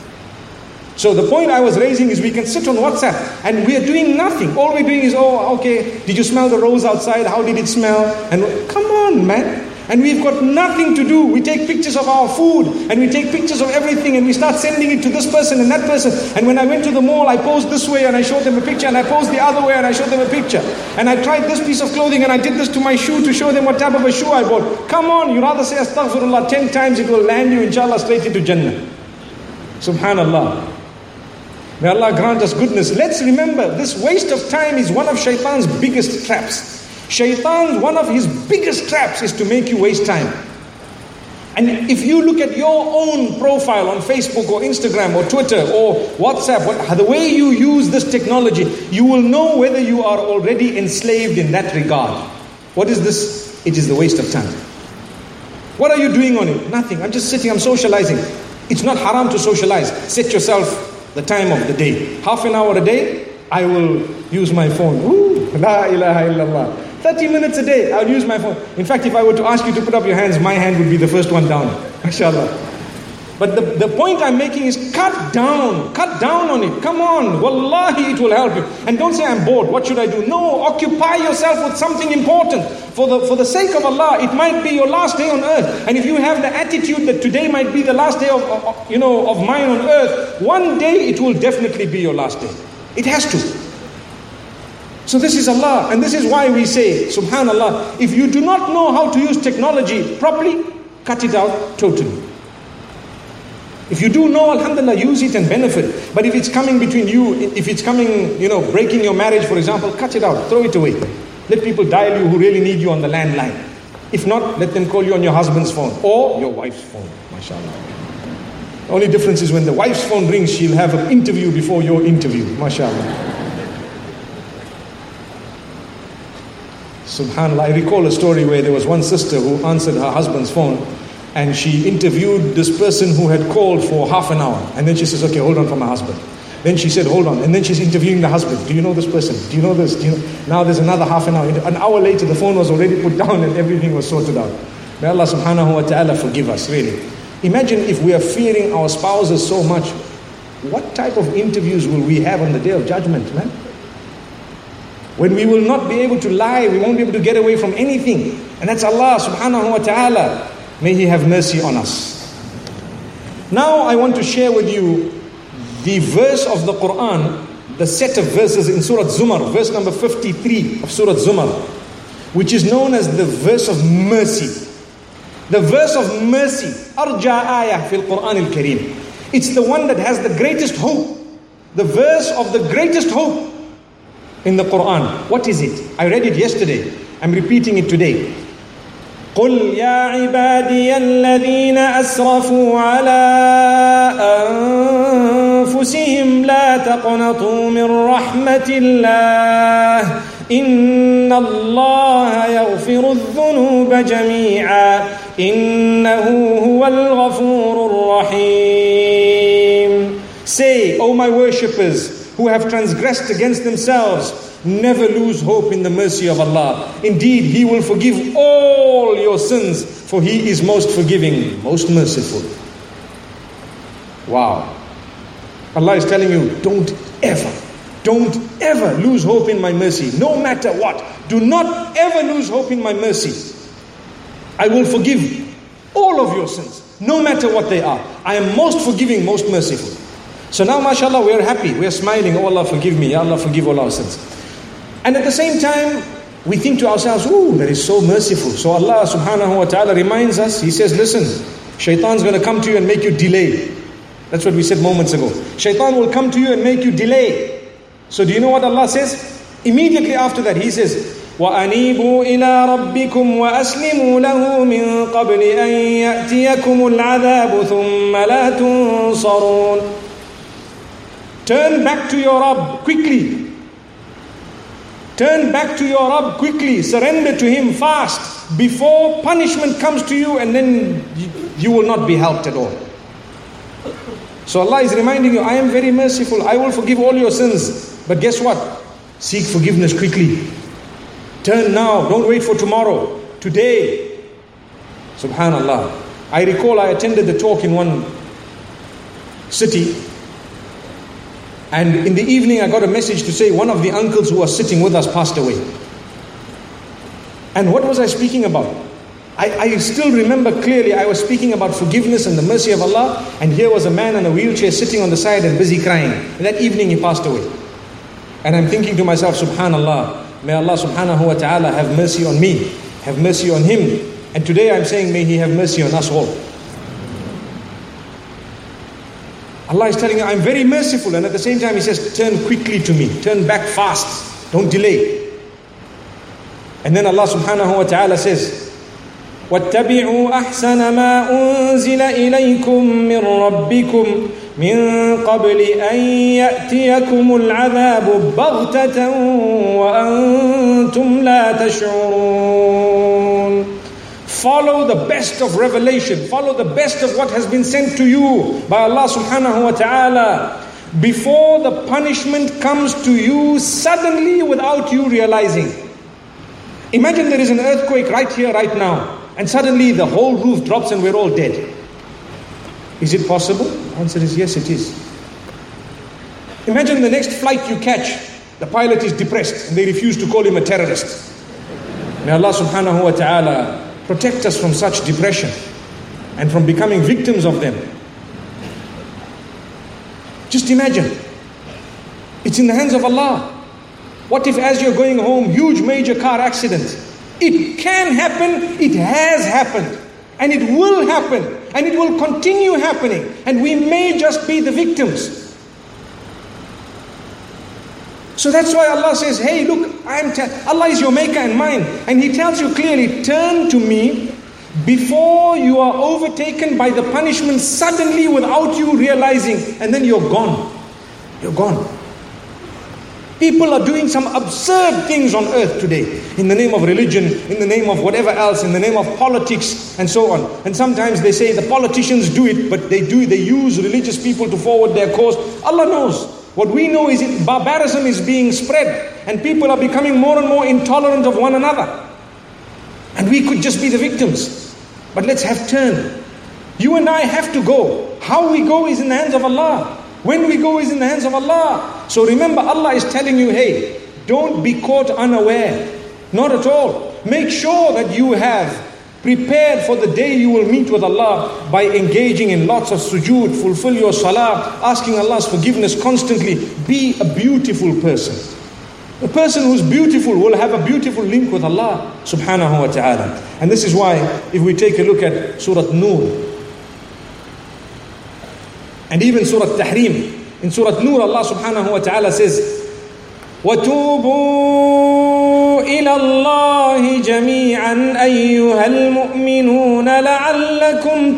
[SPEAKER 2] So the point I was raising is we can sit on WhatsApp and we are doing nothing. All we're doing is, oh, okay, did you smell the rose outside? How did it smell? And come on, man. And we've got nothing to do. We take pictures of our food and we take pictures of everything and we start sending it to this person and that person. And when I went to the mall, I posed this way and I showed them a picture, and I posed the other way and I showed them a picture. And I tried this piece of clothing and I did this to my shoe to show them what type of a shoe I bought. Come on, you rather say astaghfirullah 10 times, it will land you inshallah straight into Jannah. Subhanallah. May Allah grant us goodness. Let's remember, this waste of time is one of shaitan's biggest traps. Shaitan, one of his biggest traps is to make you waste time. And if you look at your own profile on Facebook or Instagram or Twitter or WhatsApp, the way you use this technology, you will know whether you are already enslaved in that regard. What is this? It is the waste of time. What are you doing on it? Nothing. I'm just sitting, I'm socializing. It's not haram to socialize. Set yourself the time of the day. Half an hour a day, I will use my phone. Ooh, la ilaha illallah. 30 minutes a day, I'll use my phone. In fact, if I were to ask you to put up your hands, my hand would be the first one down. MashaAllah. But the point I'm making is cut down on it. Come on, wallahi, it will help you. And don't say, I'm bored, what should I do? No, occupy yourself with something important. For the sake of Allah, it might be your last day on earth. And if you have the attitude that today might be the last day of mine on earth, one day it will definitely be your last day. It has to. So this is Allah, and this is why we say, subhanallah, if you do not know how to use technology properly, cut it out totally. If you do know, alhamdulillah, use it and benefit. But if it's coming between you, if it's coming, breaking your marriage, for example, cut it out, throw it away. Let people dial you who really need you on the landline. If not, let them call you on your husband's phone or your wife's phone. MashaAllah. The only difference is when the wife's phone rings, she'll have an interview before your interview. MashaAllah. SubhanAllah, I recall a story where there was one sister who answered her husband's phone and she interviewed this person who had called for half an hour. And then she says, okay, hold on for my husband. Then she said, hold on. And then she's interviewing the husband. Do you know this person? Do you know this? Do you know? Now there's another half an hour. An hour later, the phone was already put down and everything was sorted out. May Allah subhanahu wa ta'ala forgive us, really. Imagine if we are fearing our spouses so much. What type of interviews will we have on the Day of Judgment, man? When we will not be able to lie, we won't be able to get away from anything. And that's Allah subhanahu wa ta'ala. May He have mercy on us. Now I want to share with you the verse of the Quran, the set of verses in Surah Zumar, verse number 53 of Surah Zumar, which is known as the verse of mercy. The verse of mercy, Arja ayah fil Quran al-Kareem. It's the one that has the greatest hope. The verse of the greatest hope in the Quran. What is it? I read it yesterday. I'm repeating it today. قُلْ يَا عِبَادِيَ الَّذِينَ أَسْرَفُوا عَلَىٰ أَنفُسِهِمْ لَا تَقْنَطُوا مِنْ رَحْمَةِ اللَّهِ إِنَّ اللَّهَ يَغْفِرُ الذُّنُوبَ جَمِيعًا إِنَّهُ هُوَ الْغَفُورُ الرَّحِيمُ. Say, O my worshippers, who have transgressed against themselves, never lose hope in the mercy of Allah. Indeed, He will forgive all your sins, for He is most forgiving, most merciful. Wow. Allah is telling you, don't ever lose hope in my mercy, no matter what. Do not ever lose hope in my mercy. I will forgive all of your sins, no matter what they are. I am most forgiving, most merciful. So now, mashallah, we are happy, we are smiling. Oh Allah, forgive me. Ya Allah, forgive all our sins. And at the same time, we think to ourselves, ooh, that is so merciful. So Allah subhanahu wa ta'ala reminds us, He says, listen, shaitan's going to come to you and make you delay. That's what we said moments ago. Shaitan will come to you and make you delay. So do you know what Allah says? Immediately after that, He says, وَأَنِيبُوا إِلَىٰ رَبِّكُمْ وَأَسْلِمُوا لَهُ مِنْ قَبْلِ أَنْ يَأْتِيَكُمُ الْعَذَابُ ثُمَّ لَا تُنصَرُونَ. Turn back to your Rabb quickly. Turn back to your Rabb quickly. Surrender to Him fast before punishment comes to you, and then you will not be helped at all. So Allah is reminding you, I am very merciful. I will forgive all your sins. But guess what? Seek forgiveness quickly. Turn now. Don't wait for tomorrow. Today. Subhanallah. I recall I attended the talk in one city. And in the evening I got a message to say one of the uncles who was sitting with us passed away. And what was I speaking about? I still remember clearly I was speaking about forgiveness and the mercy of Allah, and here was a man in a wheelchair sitting on the side and busy crying. And that evening he passed away. And I'm thinking to myself, subhanallah, may Allah subhanahu wa ta'ala have mercy on me, have mercy on him. And today I'm saying, may He have mercy on us all. Allah is telling you, I'm very merciful, and at the same time He says, turn quickly to me, turn back fast, don't delay. And then Allah subhanahu wa ta'ala says, وَاتَّبِعُوا أَحْسَنَ مَا أُنزِلَ إِلَيْكُم مِّن رَّبِّكُم مِّن قَبْلِ أَن يَأْتِيَكُمُ الْعَذَابُ بَغْتَةً وَأَنتُمْ لَا تَشْعُرُونَ. Follow the best of revelation. Follow the best of what has been sent to you by Allah subhanahu wa ta'ala before the punishment comes to you suddenly without you realizing. Imagine there is an earthquake right here, right now, and suddenly the whole roof drops and we're all dead. Is it possible? The answer is yes, it is. Imagine the next flight you catch, the pilot is depressed and they refuse to call him a terrorist. May Allah subhanahu wa ta'ala protect us from such depression and from becoming victims of them. Just imagine. It's in the hands of Allah. What if as you're going home, huge major car accident? It can happen, it has happened, and it will happen, and it will continue happening, and we may just be the victims. So that's why Allah says, hey, look, Allah is your maker and mine. And He tells you clearly, turn to me before you are overtaken by the punishment suddenly without you realizing, and then you're gone. You're gone. People are doing some absurd things on earth today in the name of religion, in the name of whatever else, in the name of politics and so on. And sometimes they say the politicians do it, but they use religious people to forward their cause. Allah knows. What we know is barbarism is being spread and people are becoming more and more intolerant of one another. And we could just be the victims. But let's have turn. You and I have to go. How we go is in the hands of Allah. When we go is in the hands of Allah. So remember, Allah is telling you, hey, don't be caught unaware. Not at all. Make sure that you have prepared for the day you will meet with Allah by engaging in lots of sujood, fulfill your salah, asking Allah's forgiveness constantly. Be a beautiful person. A person who's beautiful will have a beautiful link with Allah subhanahu wa ta'ala. And this is why, if we take a look at Surah Nur, and even Surah Tahrim, in Surah Nur, Allah subhanahu wa ta'ala says, وَتُوبُوا إِلَى اللَّهِ جَمِيعًا أَيُّهَا الْمُؤْمِنُونَ لَعَلَّكُمْ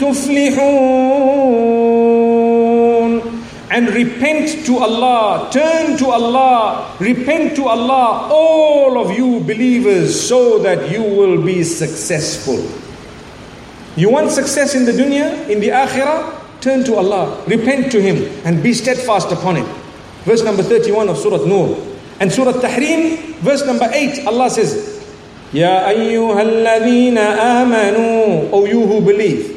[SPEAKER 2] تُفْلِحُونَ. And repent to Allah, turn to Allah, repent to Allah, all of you believers, so that you will be successful. You want success in the dunya, in the akhirah? Turn to Allah, repent to Him, and be steadfast upon it. Verse number 31 of Surah Nur. And Surah Tahrim, verse number 8, Allah says, Ya ayyuhalladhina amanu, O you who believe,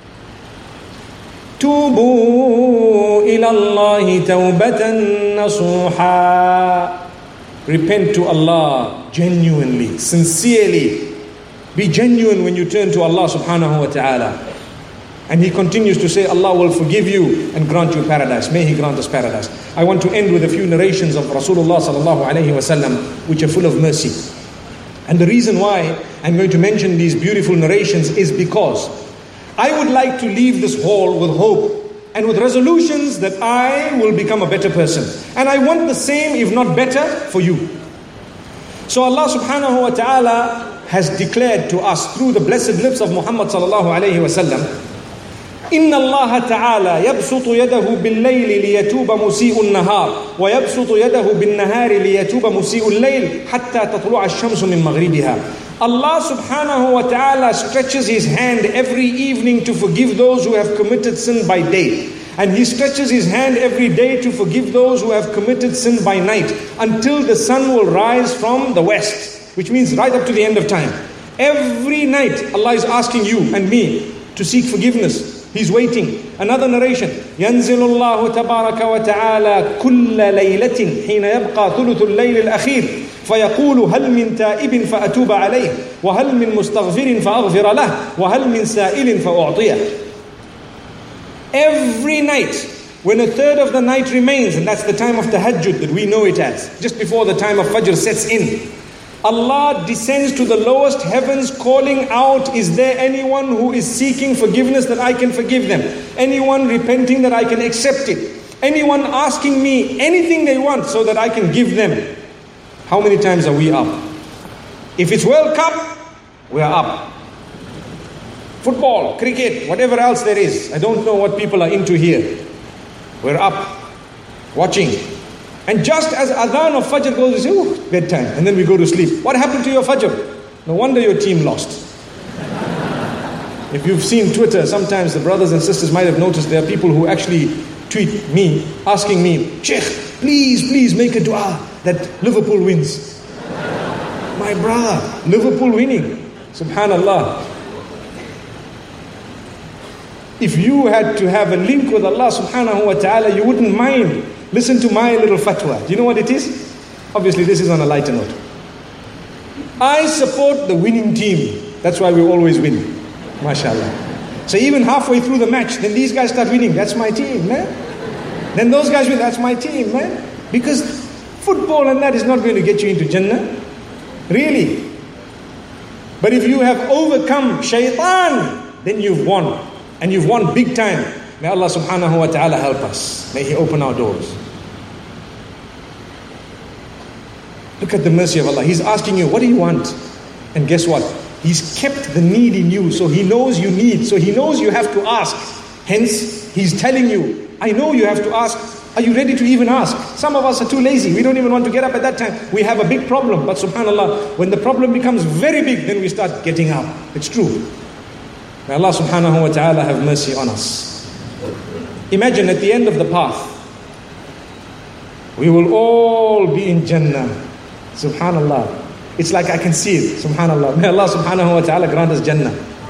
[SPEAKER 2] Tubu ila Allahi tawbatan nasuha. Repent to Allah genuinely, sincerely. Be genuine when you turn to Allah subhanahu wa ta'ala. And He continues to say, Allah will forgive you and grant you paradise. May He grant us paradise. I want to end with a few narrations of Rasulullah sallallahu alayhi wa sallam, which are full of mercy. And the reason why I'm going to mention these beautiful narrations is because I would like to leave this hall with hope and with resolutions that I will become a better person. And I want the same, if not better, for you. So Allah subhanahu wa ta'ala has declared to us through the blessed lips of Muhammad sallallahu alayhi wa sallam, إن الله تعالى يبسط يده بالليل ليتوب مسيء النهار ويبسط يده بالنهار ليتوب مسيء الليل حتى تطلع الشمس من مغربها. Allah subhanahu wa ta'ala stretches His hand every evening to forgive those who have committed sin by day. And He stretches His hand every day to forgive those who have committed sin by night, until the sun will rise from the west, which means right up to the end of time. Every night Allah is asking you and me to seek forgiveness. He's waiting. Another narration. ينزل الله تبارك وتعالى كل ليلة حين يبقى ثلث الليل الأخير فيقول هل من تائب فأتوب عليه وهل من مستغفر فأغفر له وهل من سائل فأعطيه. Every night, when a third of the night remains, and that's the time of tahajjud that we know it as, just before the time of Fajr sets in, Allah descends to the lowest heavens calling out, is there anyone who is seeking forgiveness that I can forgive them? Anyone repenting that I can accept it? Anyone asking me anything they want so that I can give them? How many times are we up? If it's World Cup, we are up. Football, cricket, whatever else there is. I don't know what people are into here. We're up, watching. And just as adhan of Fajr goes, we say, oh, bedtime. And then we go to sleep. What happened to your Fajr? No wonder your team lost. If you've seen Twitter, sometimes the brothers and sisters might have noticed there are people who actually tweet me, asking me, Sheikh, please make a dua that Liverpool wins. My brother, Liverpool winning. Subhanallah. If you had to have a link with Allah subhanahu wa ta'ala, you wouldn't mind. Listen to my little fatwa. Do you know what it is? Obviously, this is on a lighter note. I support the winning team. That's why we always win. MashaAllah. So even halfway through the match, then these guys start winning. That's my team, man. Then those guys win. That's my team, man. Because football and that is not going to get you into Jannah. Really. But if you have overcome shaitan, then you've won. And you've won big time. May Allah subhanahu wa ta'ala help us. May He open our doors. Look at the mercy of Allah. He's asking you, what do you want? And guess what? He's kept the need in you, so He knows you need. So He knows you have to ask. Hence, He's telling you, I know you have to ask. Are you ready to even ask? Some of us are too lazy. We don't even want to get up at that time. We have a big problem. But subhanAllah, when the problem becomes very big, then we start getting up. It's true. May Allah subhanahu wa ta'ala have mercy on us. Imagine at the end of the path, we will all be in Jannah. Subhanallah. It's like I can see it. Subhanallah. May Allah subhanahu wa ta'ala grant us Jannah.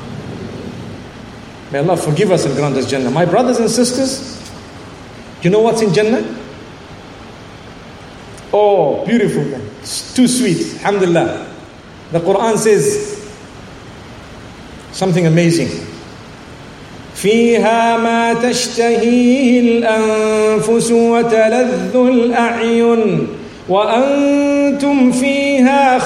[SPEAKER 2] May Allah forgive us and grant us Jannah. My brothers and sisters, you know what's in Jannah? Oh, beautiful man. It's too sweet. Alhamdulillah. The Quran says something amazing. فيها ما تشتهيه الأنفس وتلذ الأعين وأنتم فيها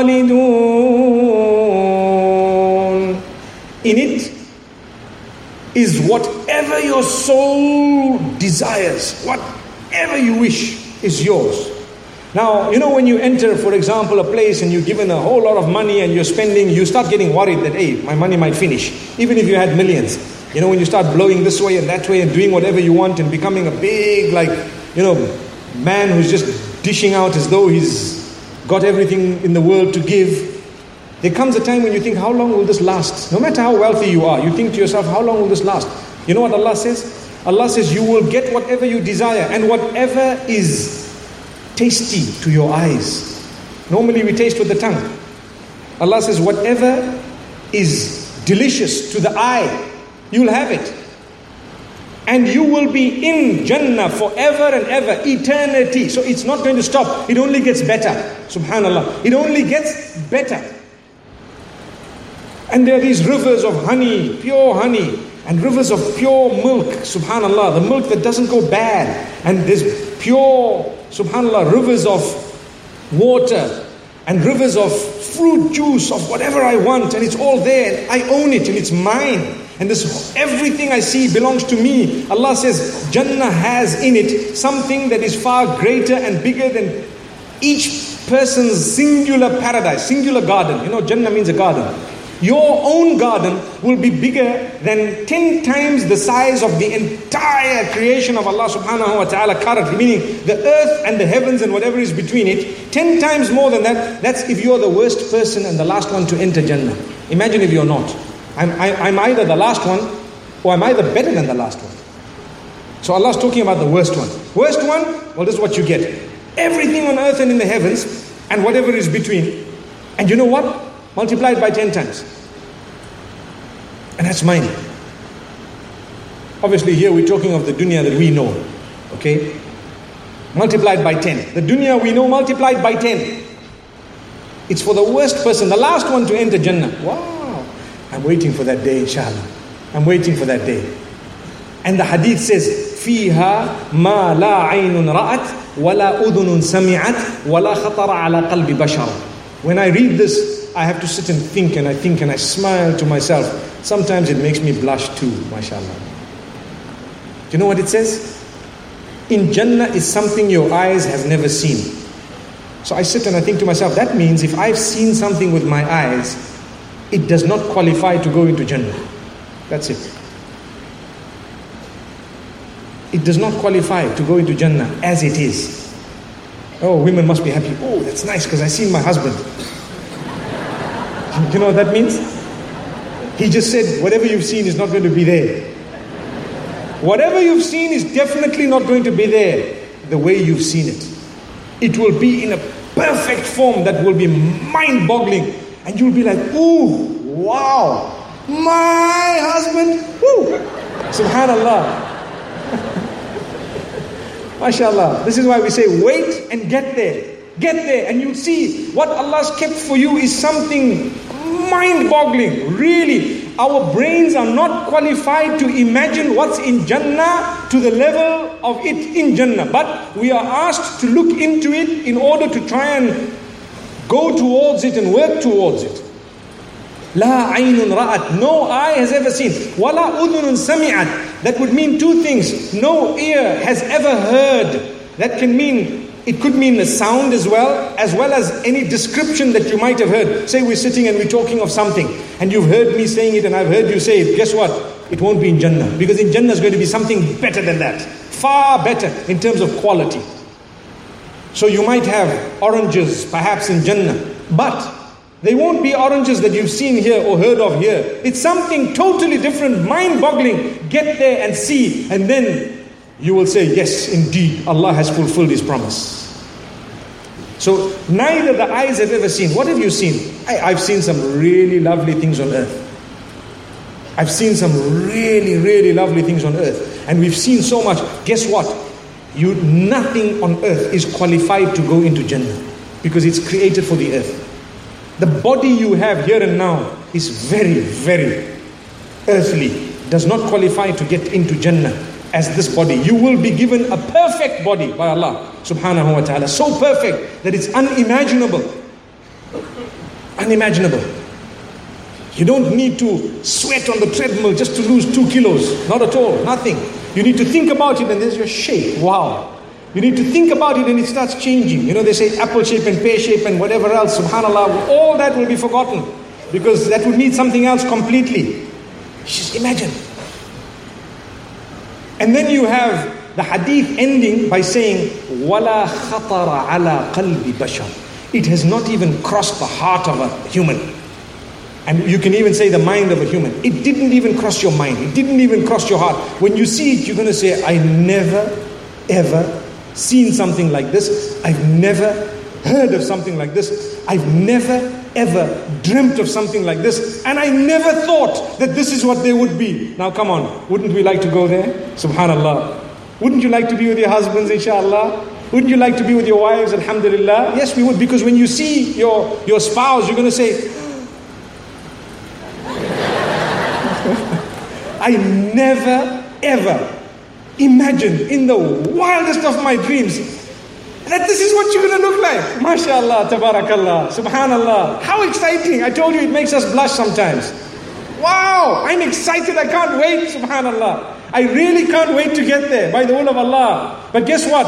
[SPEAKER 2] خالدون. In it is whatever your soul desires, whatever you wish is yours. Now, you know when you enter, for example, a place and you're given a whole lot of money and you're spending, you start getting worried that, hey, my money might finish. Even if you had millions. You know, when you start blowing this way and that way and doing whatever you want and becoming a big, man who's just dishing out as though he's got everything in the world to give. There comes a time when you think, how long will this last? No matter how wealthy you are, you think to yourself, how long will this last? You know what Allah says? Allah says, you will get whatever you desire and whatever is tasty to your eyes. Normally we taste with the tongue. Allah says, whatever is delicious to the eye, you'll have it. And you will be in Jannah forever and ever, eternity. So it's not going to stop. It only gets better. Subhanallah. It only gets better. And there are these rivers of honey, pure honey, and rivers of pure milk. Subhanallah. The milk that doesn't go bad. And there's pure, subhanallah, rivers of water. And rivers of fruit juice, of whatever I want. And it's all there. I own it and it's mine. And this, everything I see belongs to me. Allah says, Jannah has in it something that is far greater and bigger than each person's singular paradise, singular garden. You know, Jannah means a garden. Your own garden will be bigger than 10 times the size of the entire creation of Allah subhanahu wa ta'ala currently, meaning the earth and the heavens and whatever is between it. 10 times more than that. That's if you're the worst person and the last one to enter Jannah. Imagine if you're not. I'm either the last one or I'm either better than the last one. So Allah's talking about the worst one. Worst one, well, this is what you get. Everything on earth and in the heavens and whatever is between. And you know what? Multiplied by 10 times. And that's mine. Obviously here we're talking of the dunya that we know. Okay? Multiplied by 10. The dunya we know multiplied by 10. It's for the worst person, the last one to enter Jannah. Wow. I'm waiting for that day, inshallah. I'm waiting for that day. And the hadith says, فِيهَا مَا لَا عَيْنٌ رَأَتْ وَلَا أُذُنٌ سَمِعَتْ وَلَا خَطَرَ عَلَى قَلْبِ بَشَرٍ. When I read this, I have to sit and think and I smile to myself. Sometimes it makes me blush too, mashallah. Do you know what it says? In Jannah is something your eyes have never seen. So I sit and I think to myself, that means if I've seen something with my eyes, it does not qualify to go into Jannah. That's it. It does not qualify to go into Jannah as it is. Oh, women must be happy. Oh, that's nice because I seen my husband. Do you know what that means? He just said, whatever you've seen is not going to be there. Whatever you've seen is definitely not going to be there the way you've seen it. It will be in a perfect form that will be mind-boggling. And you'll be like, ooh, wow, my husband, woo, subhanallah. MashaAllah. This is why we say, wait and get there. Get there and you'll see what Allah's kept for you is something mind-boggling. Really, our brains are not qualified to imagine what's in Jannah to the level of it in Jannah. But we are asked to look into it in order to try and go towards it and work towards it. La aynun ra'at. No eye has ever seen. Wala udhunun sami'at. That would mean two things. No ear has ever heard. That can mean It could mean a sound as well as any description that you might have heard. Say we're sitting and we're talking of something, and you've heard me saying it and I've heard you say it. Guess what? It won't be in Jannah, because in Jannah is going to be something better than that. Far better in terms of quality. So you might have oranges perhaps in Jannah, but they won't be oranges that you've seen here or heard of here. It's something totally different, mind-boggling. Get there and see, and then you will say, yes, indeed, Allah has fulfilled His promise. So neither the eyes have ever seen. What have you seen? I've seen some really lovely things on earth. I've seen some really, really lovely things on earth. And we've seen so much. Guess what? Nothing on earth is qualified to go into Jannah, because it's created for the earth. The body you have here and now is very, very earthly. Does not qualify to get into Jannah as this body. You will be given a perfect body by Allah subhanahu wa ta'ala. So perfect that it's unimaginable. Unimaginable. You don't need to sweat on the treadmill just to lose 2 kilos. Not at all. Nothing. You need to think about it and there's your shape. Wow. You need to think about it and it starts changing. You know, they say apple shape and pear shape and whatever else. Subhanallah. All that will be forgotten, because that would need something else completely. Just imagine. And then you have the hadith ending by saying, وَلَا خَطَرَ عَلَى قَلْبِ بَشَرٍ. It has not even crossed the heart of a human. And you can even say the mind of a human. It didn't even cross your mind. It didn't even cross your heart. When you see it, you're going to say, I never, ever seen something like this. I've never heard of something like this. I've never, ever dreamt of something like this. And I never thought that this is what they would be. Now come on, wouldn't we like to go there? Subhanallah. Wouldn't you like to be with your husbands, inshallah? Wouldn't you like to be with your wives, alhamdulillah? Yes, we would, because when you see your spouse, you're going to say, I never, ever imagined in the wildest of my dreams that this is what you're going to look like. MashaAllah, tabarakallah, subhanallah. How exciting. I told you it makes us blush sometimes. Wow, I'm excited. I can't wait, subhanallah. I really can't wait to get there by the will of Allah. But guess what?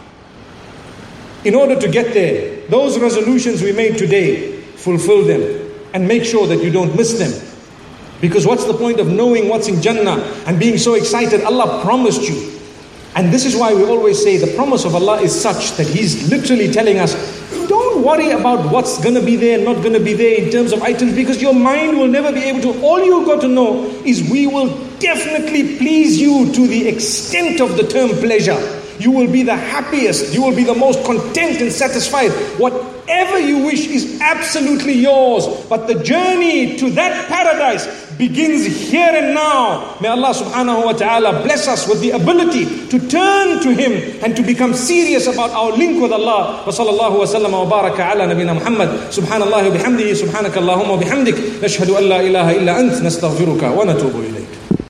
[SPEAKER 2] In order to get there, those resolutions we made today, fulfill them and make sure that you don't miss them. Because what's the point of knowing what's in Jannah and being so excited? Allah promised you. And this is why we always say the promise of Allah is such that He's literally telling us, don't worry about what's going to be there, not going to be there in terms of items, because your mind will never be able to. All you've got to know is we will definitely please you to the extent of the term pleasure. You will be the happiest, you will be the most content and satisfied. Whatever you wish is absolutely yours. But the journey to that paradise begins here and now. May Allah subhanahu wa ta'ala bless us with the ability to turn to Him and to become serious about our link with Allah. Wa sallallahu wa sallam wa baraka ala nabina Muhammad. Subhanallah wa bihamdihi, subhanaka Allahumma wa bihamdik. Nashhadu an la ilaha illa ant, nastaghfiruka wa natubu ilayk.